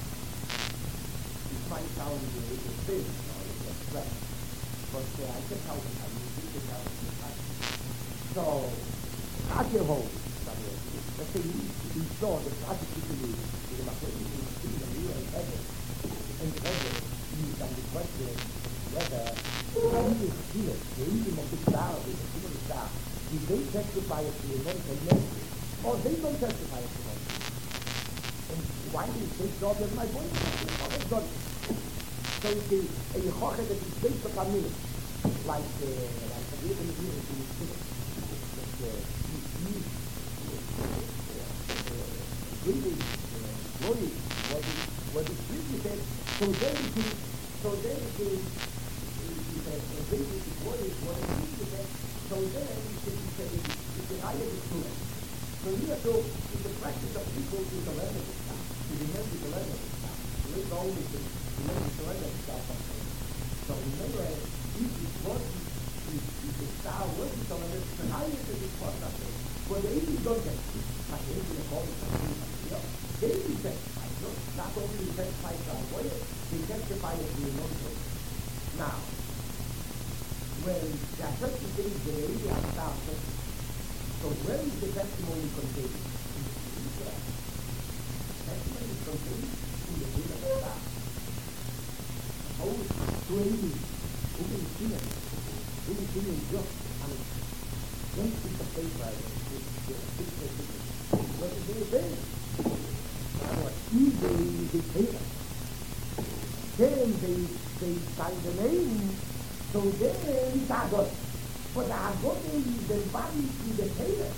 It's my power in the way to say, it's a threat. But uh, I can tell you, I mean, you can tell you. So, Katia holds, let's say we saw the particularly in the Machlekes the Kingdom Real and Heaven, and Heaven is on the question whether the English spirit, the English of the star, the English of the star, if they testify as to the event and message, or they don't testify as to the event. And why do you say God is my voice? God. So it's a, a yechoche that is based upon me, like, uh, like the Rebbe in the Rebbe in the Spirit. That uh, he is really glory, what the, what the Spirit said, so then it is, so then it is, so then it is glory, what the Spirit said, so then it is, it's the higher the student. So here too, in the practice of people is the learning of stuff. To remember the learning of stuff. To live always to remember the learning of stuff. So remember, if it's what is the star working on it, the higher the response of it. Well, the Indians don't get it. Like the Indians call it something like that. They testify, no? Not only testify to our way, they testify as the emotion. Now, when there are certain things that they really have started, so where is the testimony contained? In the Spirit. Testimony is contained in the Spirit of God. Suppose to any who can see it, who can see it just on a one piece of paper, with the picture of it. What is it there? Now, if they declare it, then they, they sign the name, so then it's Agon. But the Agon is the body to the Torah.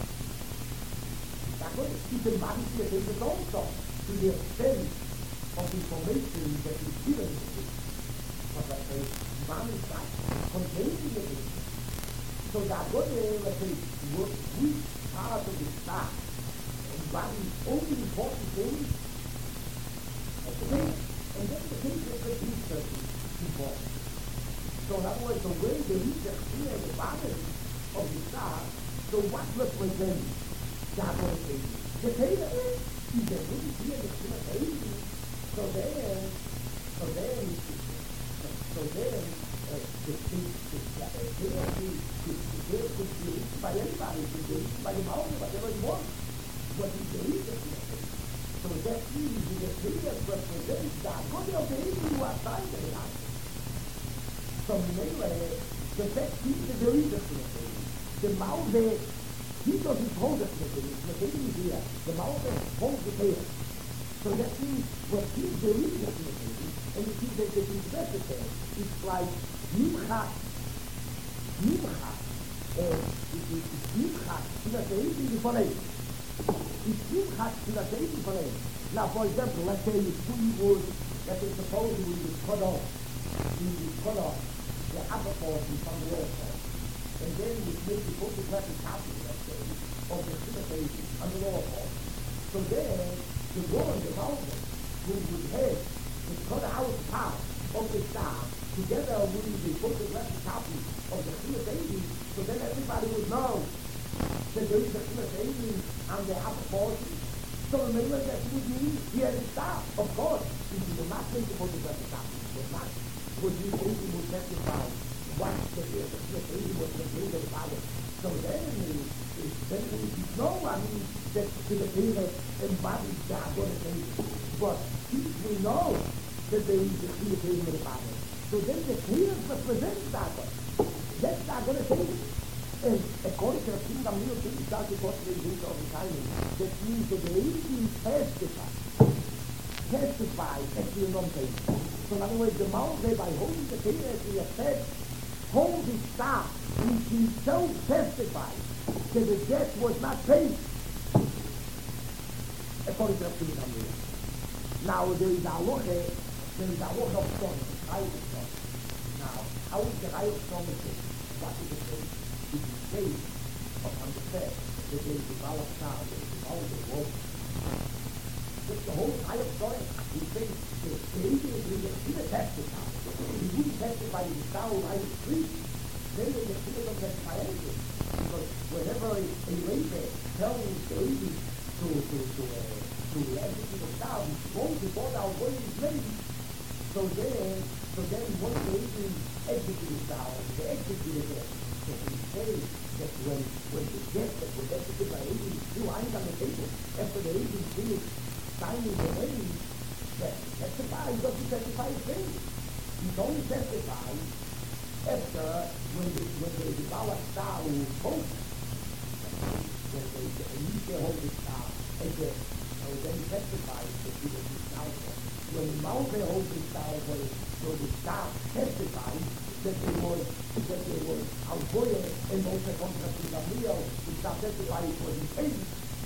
Agon is the body to the Torah also, to the extent of information that is given to it. But like the man is not containing the Torah. So the Agon, let's say, which part of the star and body only important things, okay? And then the things that could be certain important. So in other words, the way they reach the clear the body of the star, so what represents that one thing? The Torah is the really clear the clear Torah. So then, so then, so then, uh, the thing, the therapy, the therapy could be eaten by anybody, it could be eaten by the mountain, whatever you want. What is the reason for that? So that means the Therapy represents God. God will be able to outside of the house. So anyway, the fact is the reason for that. The mountain, he doesn't hold it with it, the baby is here. The mountain holds the tail. So that means what is the reason for the baby, and you see that the interpreter is like Nimchat, Nimchat, it's Nimchat, to the baby before it. It's Nimchat to the baby before it. Now, for example, let's say you would, let's say suppose we would cut off, we would cut off the upper portion from the lower portion. And then we make the photographic copy, let's say, of the sympathy on the lower part. So then, the one, the mountain, who would have the cut out part of the star, together with the photographic copy of the sympathy, so then everybody would know that there is a sympathy on the upper portion. So remember that would mean he has a star. Of course, if you will not take the photographic copy, you will not, would you think you would testify what the sympathy was the thing of the power. So then, then we know, I mean, that the thing that embodies God, what it is. But since we know that there is a clear thing of the power, so then the clear represents God. That's not going to change it. And according to the kingdom, we will think that the God is in the timing. That means that the angels testify. Testify as the non-faith. So in other words, the mountain, by holding the thing as we have said, hold his staff, which himself testified that the debt was not paid, according to the kingdom. Now there is a law, there is a law of stone, I of stone. Now, how is the eye of stone? What is the faith? It is faith upon the fact that there is a vow of sound, there is a vow of the world. But the whole eye of stone, we think that the angel is a testify. He wouldn't testify in the sound right of street. Then the people don't testify anything. Because whenever a, a lady tells the lady to to to uh, to execute a sound, it's going to fall down where he's lady. So then so then once the lady executes the sound, they execute it. So we say that when when the death that was executed by lady is still lying on the table, after the lady finished signing the name, that testify, he doesn't testify his name. He's only testified after when the when the devour star was posted. When they need to hold the star again. So then he testifies that he was the star. When the mountain holds the star, so the star testifies that they was that they was Alboya and also contra Gamliel, the star testified it was in faith.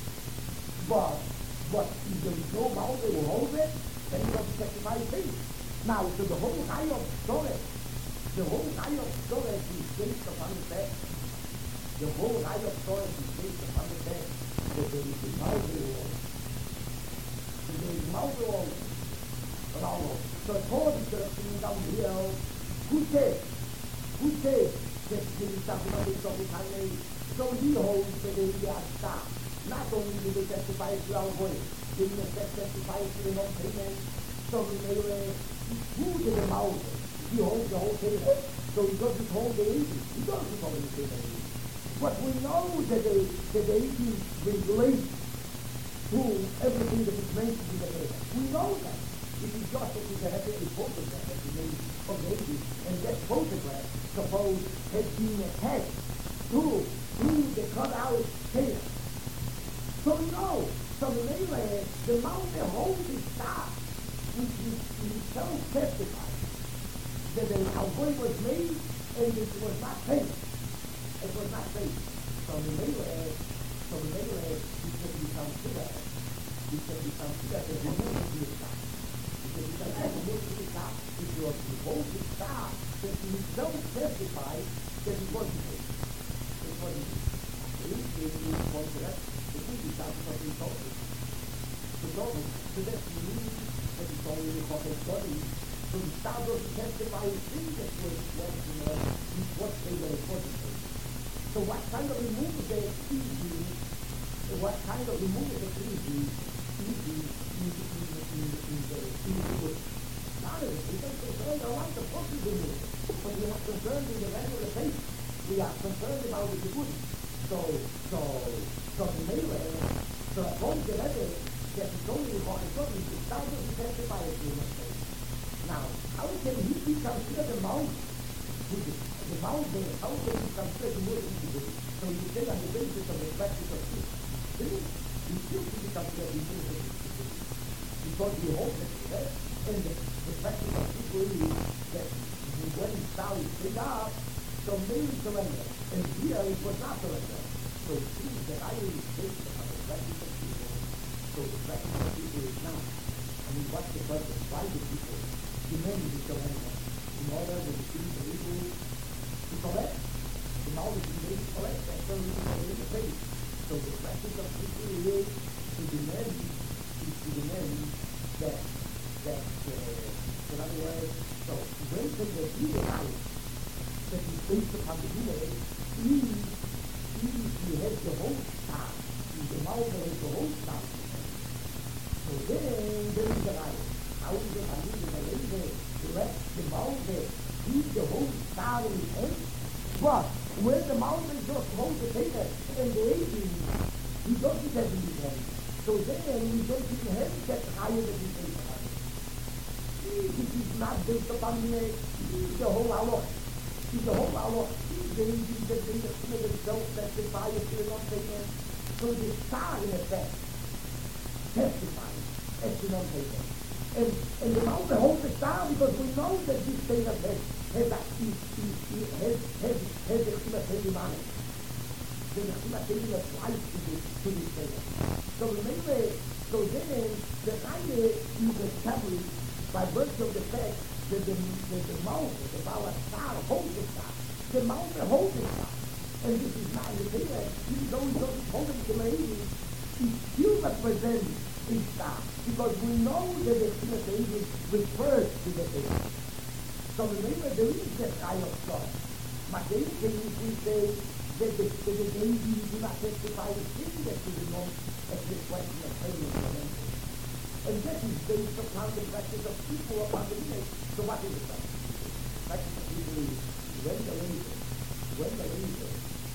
But but if there is no mountain who holds it, then he doesn't testify his faith. Now, so the whole eye of storage, the whole eye of storage is based upon the fact, the whole eye of storage is based upon the fact that there is a mountain wall. So there is mountain wall around us. So according to the kingdom here, who says, who says that there is something on the top of the so he holds that there is a star. Not only do they testify to our voice, they testify to the non-payment. So we may who did the mountain? He holds the whole thing. So he doesn't hold the angels. He doesn't hold the angels. But we know that the, that the angels relate to everything that is mentioned in the Torah. We know that. It is just that we have a photograph that we made of the angels. And that photograph, suppose, has been attached to, to the cut-out tail. So we know. So anyway, the mountain holds its star, which is himself testified that the cowboy was made and it was not paid. It was not paid. So anyway, so anyway, it can be considered, it can be considered as a movie star. It can be considered as a movie star. It was the holy star that himself testified that it wasn't paid. It wasn't paid. It was considered. The movie star was not paid. So that's the meaning that it's only the corporate body. So the star doesn't testify the thing that was working on what they were reporting. So what kind of removal they easy, what kind of removal they easy, easy in the in the in the not it. We don't concern our life, of course we do it. But we are concerned in the regular faith. We are concerned about the good. So, so, so the melee, so according to that, that it's only what it's only the thousands of testify of human faith. Now, how can he be considered the mouth? The mouth there, how can he consider the word into it? So you say on the basis of the practice of truth. He still can be considered the word into it. Because we hope that right? And the, the practice of truth really that when he started to take off, so maybe surrender. And here it was not surrender. So it seems that I really based upon the practice of people. So the practice of people is not. I mean, what's the purpose? Why do people demand to surrender? In order to receive the people to correct. In order to be correct, that's why we need to faith. So the practice of people is to demand, is to demand that, that, uh, in other words, so when can they realize that is based upon the unity, is, is you have the whole star, is the mouth has the whole star. So then there is the right. How is the family, the lady, the rest, the mouth, is the whole star in his head? But when the mountain just holds the paper and the aging, he doesn't have in his head. So then we don't even have to get higher than his paper. This is not based upon the, the whole hour. It's the whole hour. It's the aging that they themselves testify if they don't take it. So the star in effect testifies as they don't take it. And, and the mountain holds the star because we know that this thing has has has has has has the chimotherapy on it. The chimotherapy applies to this to this thing. So remember, so then the idea is established by virtue of the fact that the the, the mountain, the power star holds the star. The mountain holds the star. And this is not the thing that even though it doesn't hold it to lady, it still represents a star. Because we know that the chimotherapy refers to the thing. So remember, there is that kind of stuff. But then if we say that the, that the baby do not testify the thing that we know as the question of failure. And that is based upon the practice of people upon the image. So what is the practice? Practice of people is when the laser, when the laser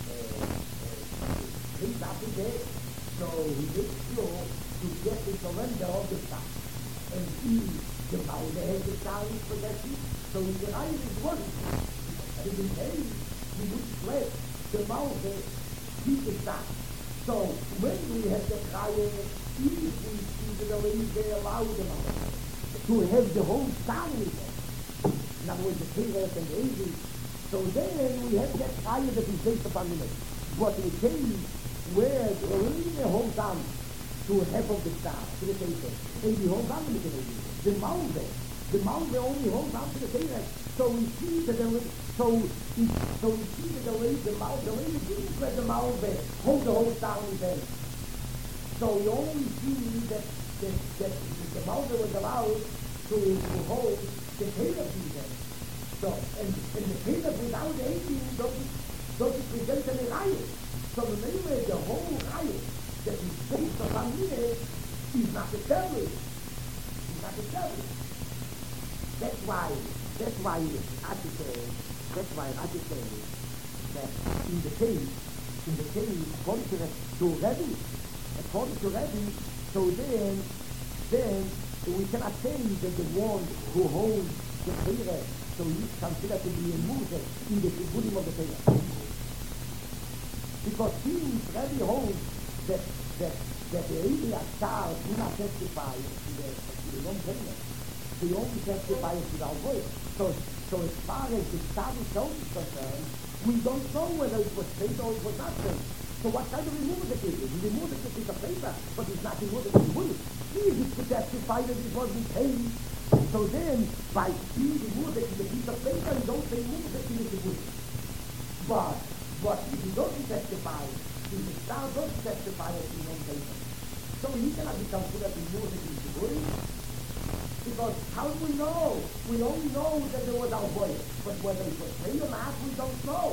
brings up his head, so he makes sure to get the surrender of the star. And he, the Maude has the star in possession, so he can either his word. And in case he would let the Maude keep the star. So when we have the prayer, if we see that the way they allow the Maude to have the whole star in it, in other words, the Pires and the Ages, so then we have that prayer that is based upon the name. But in the case where the Lord holds on to half of the star, to the Pires, and he holds on to the Pires, the Maude, the Maude only holds on to the Pires. So we see that the so we, so we see that the way the Maude, the way the didn't let the Maude hold the whole star in his hand. So we only see that that, that the Maude was allowed to, to hold the Pires in his hand. So and, and the Pires without the eighteen doesn't doesn't present any riot. So remember the whole riot that is based upon here is not established. It's not established. That's why, that's why I should say, that's why I should say that in the case, in the case, according to, the, to Rebbe, according to Rebbe, so then, then we cannot say that the one who holds the Torah, so he's considered to be a Moses in the Kibudim of the Torah. Because since Rebbe holds that that that the Rebbe Ashtar do not testify to the to the non-Torah, they only testify to our voice. So so as far as the Star itself is concerned, we don't know whether it was paid or it was not paid. So what kind of removal it is? We remove it with a paper, but it's not removed with a wood. Easy to testify that it wasn't paid. So then, by being removed with a piece of paper, you don't say remove it in the wood. But But if he doesn't testify, if the Star doesn't testify as his own paper, so he cannot be considered to move it in the wood. Because how do we know? We only know that there was our voice. But whether it was paid or not, we don't know.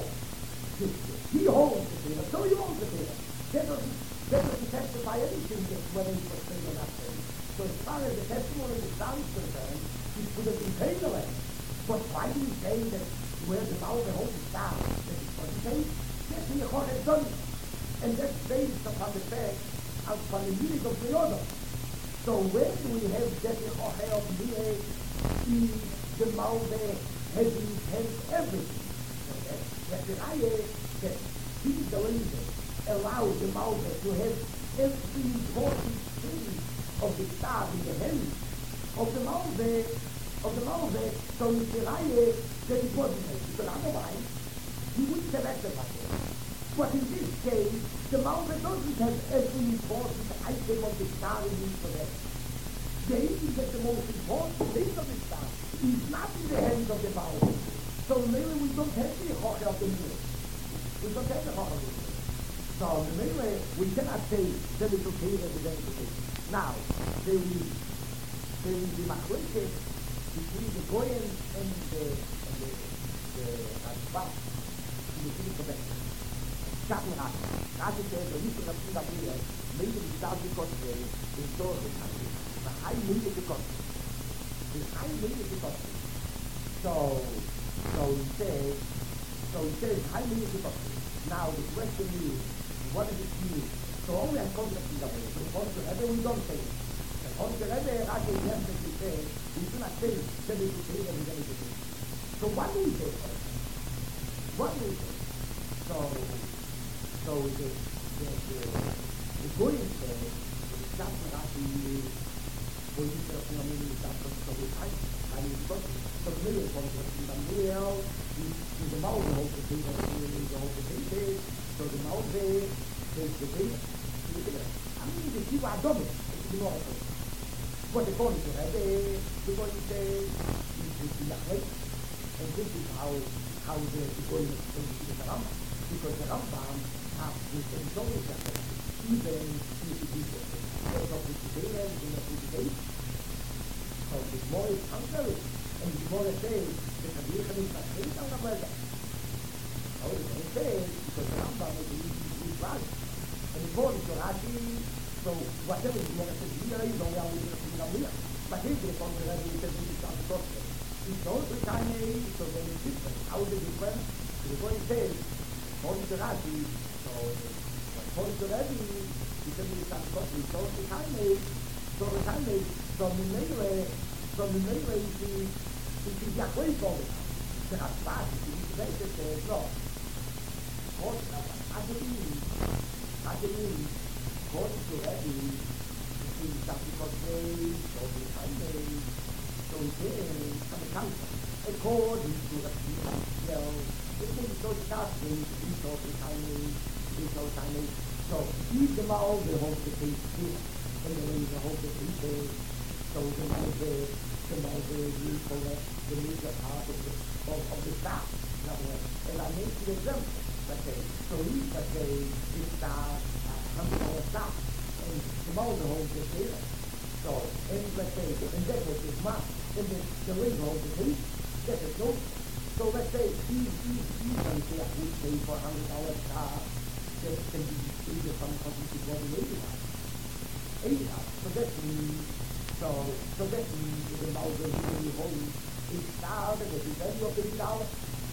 He holds the paper, so he holds the paper. That doesn't, that doesn't testify anything that whether it was paid or not paid. So as far as the testimony of the Star is concerned, he put it in Taylor. But why do you say that where the Malve holds the star, that it wasn't paid? Yes, the Yechoch has done it. And that's based upon the fact of upon the meaning of the other. So when do we have that Yechoch of here in the Malve having has everything? So that, that the Raya, that he the leader, allows the Malve to have every important thing of the star in the hand of the Malve, of the Malve, so it's the Raya that it wasn't made. Because otherwise, he wouldn't have acted like that. But in this case, the Malve doesn't have every important item of the star in it for that. The thing that the most important thing of the star is not in the hands of the Malve. So maybe we don't have the Yechoch of the Miller. We don't have the Yechoch of the Miller. So the Miller, we cannot say that it's okay that it's okay. Now, there is, there is the Machlokes between the Goyen and the and the the Rashba in the city of Bethel. Schatten Rashi. Rashi says that Yisrael of Sina Bria made the Star because they in Torah the country. The high made it because the high made it because so so he says so he says high made it because now the question is what does it mean? So only a concept in the way. The concept ever we don't say it. The concept ever Rashi yesterday says we do not say that it is here and we don't say. So what do we say? What do we say? So so the the the the Goyim says the Schatten Rashi for you to know me the Schatten so we find I mean so so the middle concept in the middle is the mouth of the thing that we need to hold the thing so the mouth there is the thing I mean the people are double it's the more what the point is right the point is is the Yahweh and this is how how the Goyim is the Rambam because the Rambam has this enjoyment even if it is there's no Putideira and no Putideira so the more is contrary and the more it says the Kabir is not great on the weather so it says because the Rambam is right and according to Rashi so whatever the more it says here is only how we're going to see but here's the point that it says it's on the top it's also Chinese so then it's different how is it different? The point says according to Rashi so according to Rashi he said it's on the top it's also Chinese so the Chinese so the Meire so the Meire is the it is Yahweh going the Rashbaz is the best that says no according to Rashi Rashi according to Rashi it is on the top so the Chinese so then some council according to Rashi you know it is so starting it's also Chinese it's also Chinese so if the Mao the whole the thing here and the way the whole the thing is so the Mao the the Mao the you collect the major part of the of, of the staff and I make the example let's say so if let's say this star comes from a staff and the Mao the whole the thing so and let's say and that was his mass and the the way the whole the thing that is no so let's say he he he can say I would pay for a hundred dollars star that can be either from something to go to eighty dollars. Eighty dollars. So that means so so that means the amount of the whole is star that is the value of eighty dollars.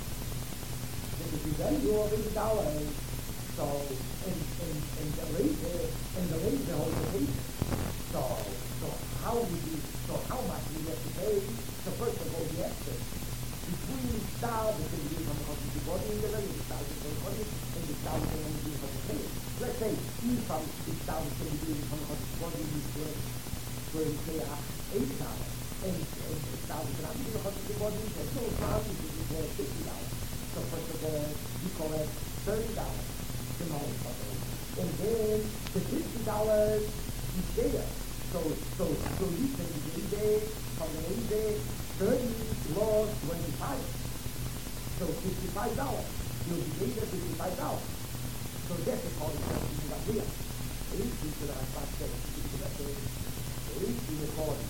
That is the value of eighty dollars. So and and and the rate and the rate the whole thing. So so how would you so how much we have to pay? So first of all the excess between star that can be from the body in the value the star from the body and the star can be from the face. Let's say if from the star can be from the body is going to say eighty dollars and and the star can be from the body is so far it is fifty dollars. So first of all you call it thirty dollars the amount of it. And then the fifty dollars is there. So so so you can be there from the day thirty lost twenty-five. So fifty-five dollars. You'll be paid at fifty-five dollars. So that's the call of the idea. Eight people are back there. Eight in the call.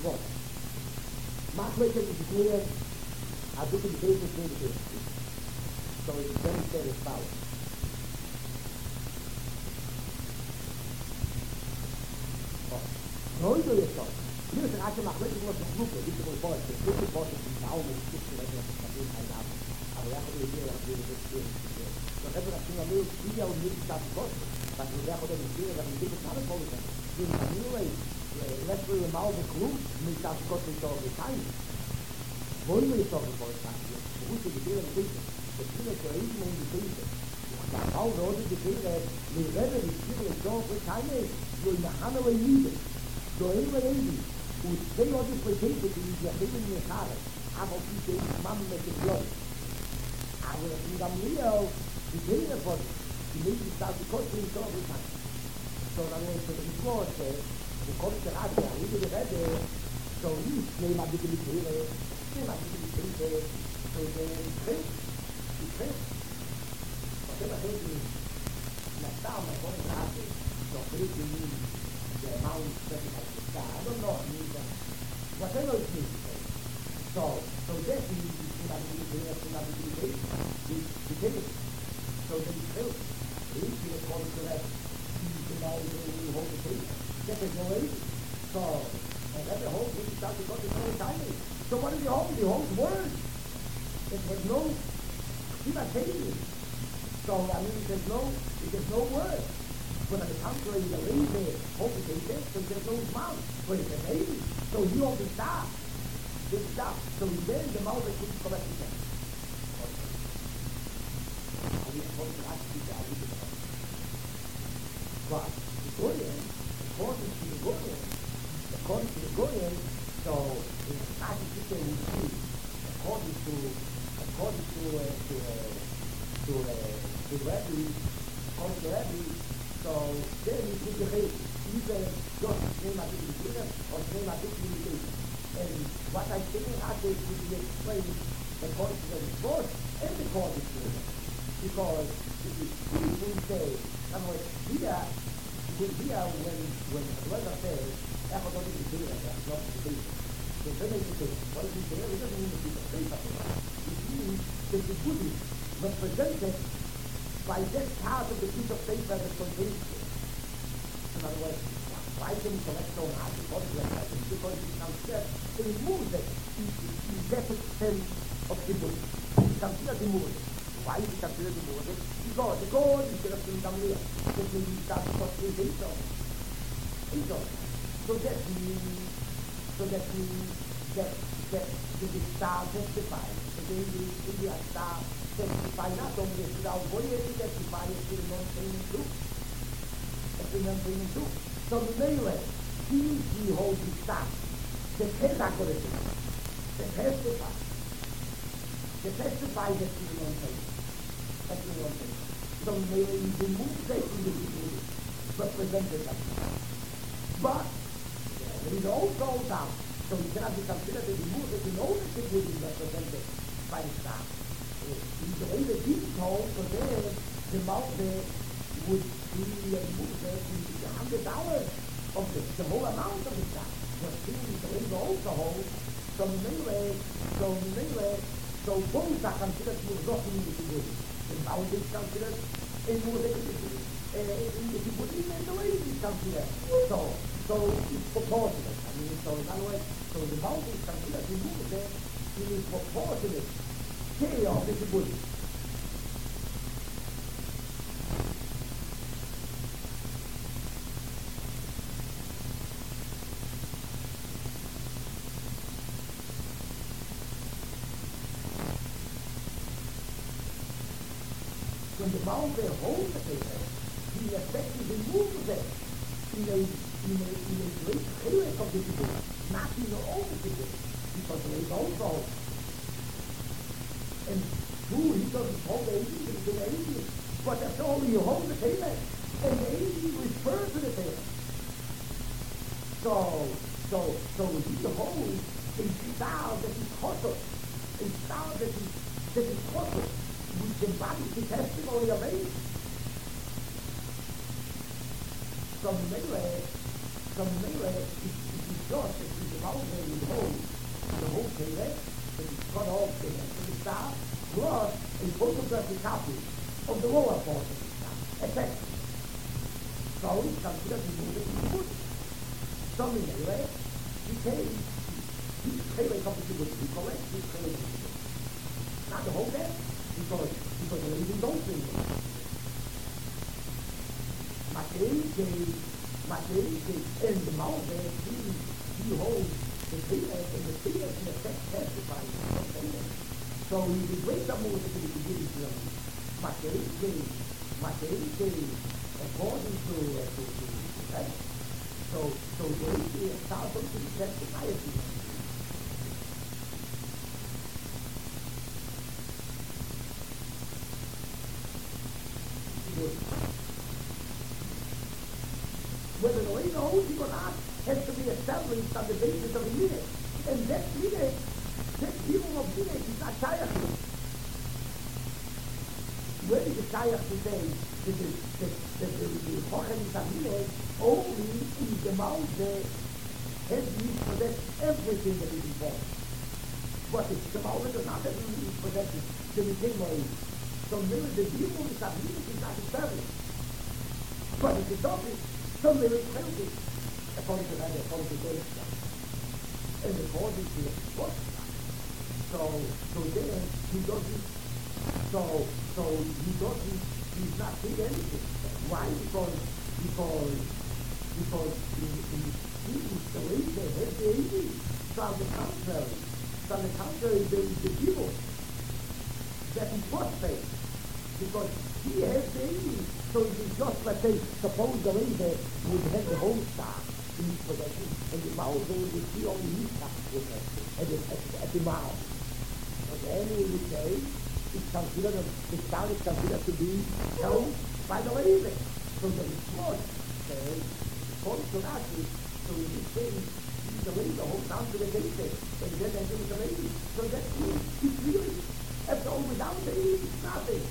what? Machloek is clear, I do the basis of the so it's very clear as follows. Freunde ist doch. Hier ist gerade mal wirklich was zu Gruppe, wie du wolltest. Das ist was ich genau mit gibt, wenn das Problem halt ab. Aber ja, die Idee hat wieder das Spiel. So hat das Ding nur Video und nicht das Kost. Was wir da oder nicht, wenn wir das alles wollen. Die Familie, let's say mal the group mit das Kost so getan. Wollen wir doch wollen sagen. Gute Idee und bitte. Das ist eine Kollegen und die Bitte. Da auch wurde die Bitte, wir werden die Spiele so für keine so eine Hannover Liebe. So immer irgendwie. Und zwei Leute verstehen, die wir leben in der Haare. Aber die den Mann mit dem Blut. Aber in der Nähe, die Kinder von, die leben da, die Kosten in so viel Zeit. So dann ist es ein Wort, du kommst gerade, wie du redest, so nicht, nehmen wir bitte mit Ehre, nehmen wir bitte mit Ehre, so den Krieg, die Krieg. Was immer denken, na da, man kommt gerade, so Krieg in ihm, der Mann, das ist halt da, I don't know, whatever it is. So, so that is the the the so the help is the call to that the now the whole thing. That is no way. So, and that the whole thing starts to go to no time. So what is the whole the whole word? It was no simultaneous. So I mean there's no there's no word. But on the contrary, the lazy hope is a so there's no mouth. But it's a baby. So you have to stop. Just stop. So then the mouth is couldn't correct again. But the Goyen, according to the Goyen, according to the Goyen, so in the Spanish system we see, according to according to uh, to uh, to uh, to Rabbi, according to Rabbi, so then you put the head either just name a bit of or name a bit of and what I think I think would be explained according to the report and according to it. Because if you we say, in other words, here, here when when the weather says, everybody is doing it, that's not the case. So then they say, what is it there? It doesn't mean to be the face of it. It means that the Buddha represented by that part of the piece of paper that contains it. In other words, why can you collect so hard because like that? Because it considers to remove that effective sense of the Buddha. It considers to remove it. Why is it considered to remove it? Because the goal is to have some real. That means that's what we think so. So that means, so that means that, that the star testifies. So the India star testifies not only to our body, it testifies to the non-training too. The non-training too. So anyway, he he holds the star. The testacorism. The testify. The testify that to the non-training. That's the non-training. So anyway, he removes that individually, represented them. But there is also down. So it cannot be considered that the move that the ownership will be represented by the star. In the way the deep tone, so there, the mountain would be removed in the hundred hours of the, the whole amount of the star. But still, the way the also hold, so anyway, so anyway, so both are considered to be rocking in the good. The mountain is considered in more than the in the Buddhism and the way it is considered. So, so it's proportionate. I mean, so in other words, so the mountain is considered to move there, it is proportionate. Chaos is the Buddhism. When the mountain holds the paper, he effectively moves it in a, in a, in a great chaos of the people, not in the own people, because there is also. And true, he doesn't hold the angel, he's an angel, but that's all you hold the paper, and the angel refers to the paper. So, so, so he holds a star that is hostile, a star that is, that is hostile, which embodies the testimony of age. Some melee, some melee is just that the mouth and the whole, the whole Torah, and it's cut off the rest of the star, plus a photographic copy of the lower part of the star. Effect. So it's considered to move it in the foot. Something anyway, you can, this Torah comes to be correct, this Torah comes to be. Not the whole thing, because, because the ladies don't sing it. Matei, Matei, and the mouth there, he, he holds the Torah, and the Torah in effect testifies to the Torah. So he will break the more to the beginning of them. Matei, Matei, according to, uh, to, to, right? So, so there is a thousand to testify to them. Whether the way knows or not has to be established on the basis of a unit. And that unit, that people of unit is not shaykh. Where is the shaykh to say that the that the Chochem is a unit only in the mouth that has used to possess everything that is involved. But if the mouth does not have used to possess it, then it came away. So maybe the people of the unit is not established. But if it doesn't, some they will tell you, according to that, according to their stuff. And according to the what stuff. So, so then, he doesn't, so, so he doesn't, he's not saying anything. Why? Because, because, because in, in students, the way they have the eighty, so on the contrary, so on the contrary, there is the evil that is prostrate. Because he has the eighty, so it is just, let's say, suppose the Rebbe would have the whole staff in his possession, and the Mauser would see only his staff with it, at the, at, at the mouth. So then we would say, it's considered, the staff is considered to be held by the Rebbe. So the report says, according to Rashi, so in this case, the Rebbe holds down to the gate, and then they give it the Rebbe. So that means, it's really, after all, without the Rebbe, it's nothing.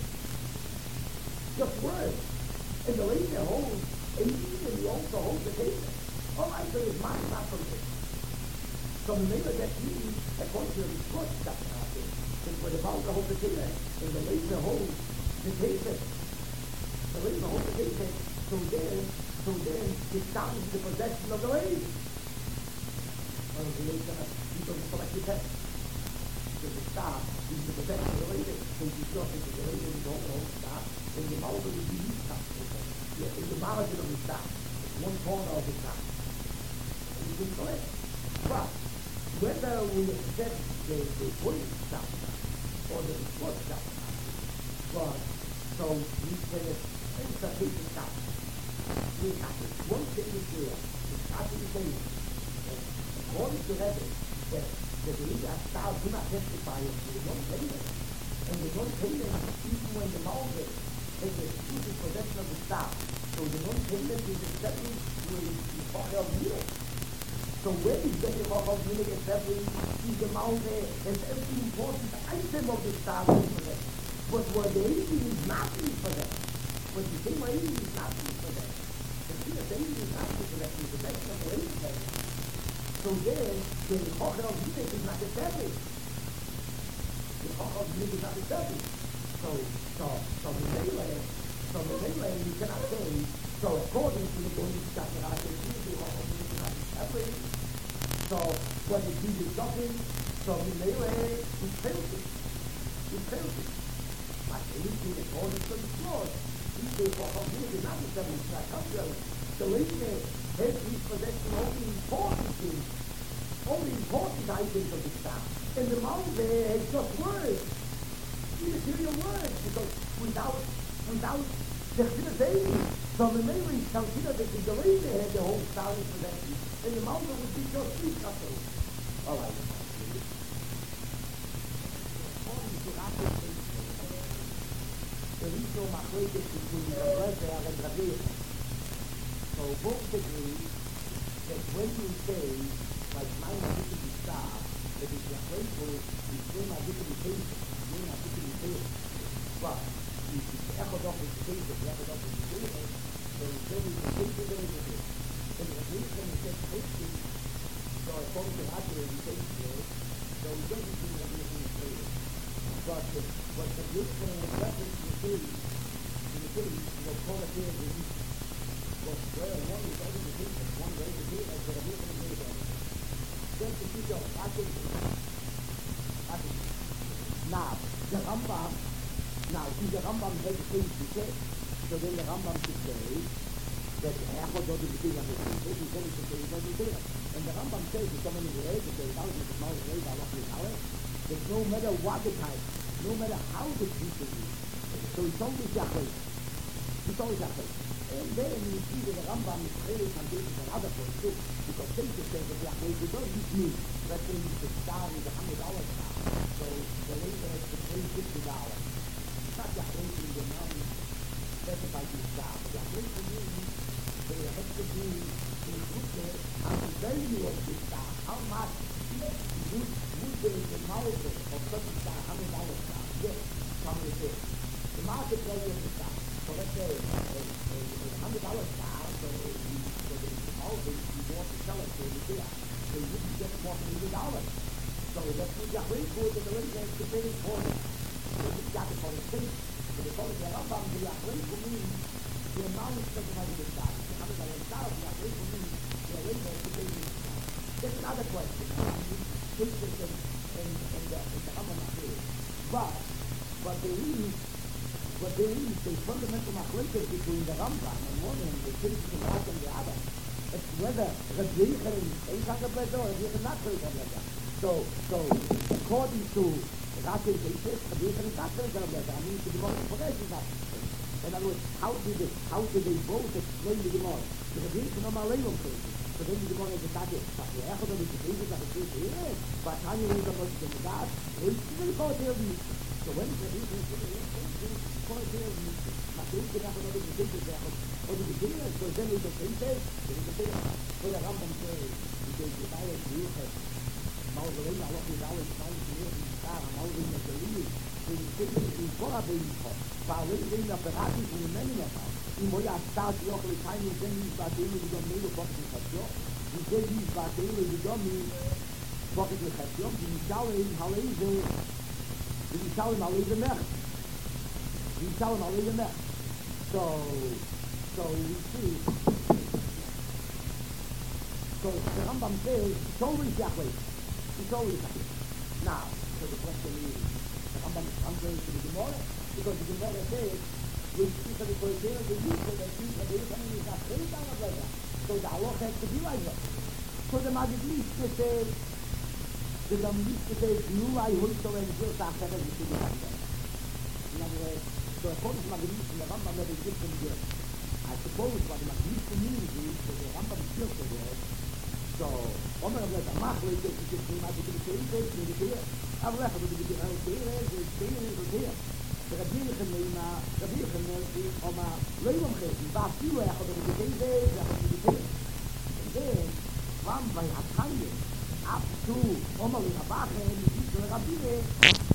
Just words. And the lady holds eighteen, and he also holds the paper. All I say is mine, not from this. So the name of that means, according to the report stuff happened, is where the Baal holds the paper, and the lady holds the paper. The lady holds the paper, so then, so then, it comes the possession of the lady. Well, the lady doesn't collect the text. So the star is the possession of the lady, so she's just into the lady, and the whole star. And the mouth will be used up. Yeah, in the margin of the staff. It's one corner of the staff. And you can collect. But whether we accept the, the point staff or the report staff, but so we say it's a piece of staff. We have it. One thing is clear. It's not the same. According to that, that the Leader staff do not testify to the non-payment. And the non-payment, even when the mouth is is the exclusive possession of the staff. So the non-payment is accepted with the Chochem of unit. So where is getting the Chochem of unit accepted is the mountain and every important item of the staff is possessed. But where the eighty is not being possessed, when the same eighty is not being possessed, the thing of the eighty is not being possessed, the possession of the eighty. So then, the Chochem of unit is not established. The Chochem of unit is not established. So, so, so the melee, so the melee, you cannot say, so according to the belief that there are the two established, so when the deed is talking, so the melee is penalty. It's penalty. But anything according to the clause, if the Chochem is not established, that contrary, the lady has his possession only important things, only important items of the staff. And the mouth there has just words. Material words, because without without the Chidasei, so the memory is considered that the Galatians had the whole style of possession, and the mountain would be just three couple. All right. According to Rashi, there is no machlokes between the Rebbe and Rabbi. So both agree that when you say, like my Hadith Star, that is the grateful between my Hadith but if it's echoed off in the case, if it's echoed off in the case, then it's very, the case is very good. And the reason is that So according to that, he takes it. So he doesn't see what he's going to say. But the, but the Yisrael and the reference to the city, to the city, will call it here the East. Well, where one is over the city, one is over the city, that's what I'm looking at here. Then the people, I think, I think, now, the Rambam, now, see the Rambam has the things to say, so then the Rambam should say, that Echad doesn't begin on the city, he said it to say, he doesn't do it. And the Rambam says, there's so many ways, that there's thousands of miles away, by what we know it, that no matter what the type, no matter how the people is, so it's always Yahweh. It's always Yahweh. And then you see that the Rambam is really convinced on other points too, because they just say that Yahweh is not just me. Let's say the star is a hundred dollars star, so the later has to pay fifty dollars. It's not Yahweh in the amount specified in the star. Yahweh to me, they have to be in Brooklyn on the value of the star. How much would, would the, the market of such a star, hundred dollars star, yes, come with it. The market value of the star. So let's say a, a, a hundred dollar star, so you, so the market, you want to sell it to the dealer, so you can get more than eighty dollars. So that's what Yahweh put in the rate has to pay for it. So it's got to call it six. So they call it the Rambam, the Yahweh for me, the amount is specified in the star. The hundred dollar star, the Yahweh for me, the rate has to pay for the star. That's another question. Take this and, and, and, uh, and the Rambam Yahweh. But, but there is, but there is a fundamental machlokes between the Rambam and one and the critical part and the other. It's whether Rabbi Yechon is Chaga or Rabbi Yechon not Chaga. So, so according to Rashi Beishes, Rabbi Yechon is not Chaga. I mean, the Gemara Kodesh is not. In other words, how did they, how did they both explain the Gemara? The Rabbi Yechon are Malayim crazy. So then the Gemara is a Tati. But the Echad of the Gemara is a Tati. Yeah, but Tanya is a Tati. That is really called the Rabbi. So when the Rabbi Yechon is a Tati, called the Rabbi. But they can have another Gemara. Or the beginner, so then we can say, there is a thing. So the Rambam says, he says, if I was to look at Mausoleum, I walk with always trying to live in the star, and Mausoleum of the League, so you sit in Korah Beimcho, Paulin Bein Aparatis, and many of us, in Moya Star, the Yochel, time you send these Batele, you don't know what is Hatio, you say these Batele, you don't know what is Hatio, you shall in Haleze, you shall in Haleze Mech, you shall in Haleze Mech. So, So we see, so the Rambam says, it's always Yahweh. It's always Yahweh. Now, so the question is, the Rambam is contrary to the Gemara, because the Gemara says, we speak of the Kodesh, the Yisrael, that speaks of the Yisrael, is not very down of like that. So the Allah has to be like that. So the Magid Lishka says, the Lishka says, you, I, Hulto, and Zil, Sachar, and you should be like that. In other words, so according to Magid Lishka, the Rambam never gives them the I suppose what the Magnifica means is that the Rambam is built the word. So, Omer of the Machle, that you just came out to the same place, and you hear, I've left with the Gemara, the Gemara is the Gemara is here. The Rabbi Yechon Leina, Rabbi Yechon Leina, Oma, Leilom Chesed, Ba'afilu Echad of the same day, Echad of the same. And then, from by Hatanya, up to Omer Lechabachen, the Rabbi Yechon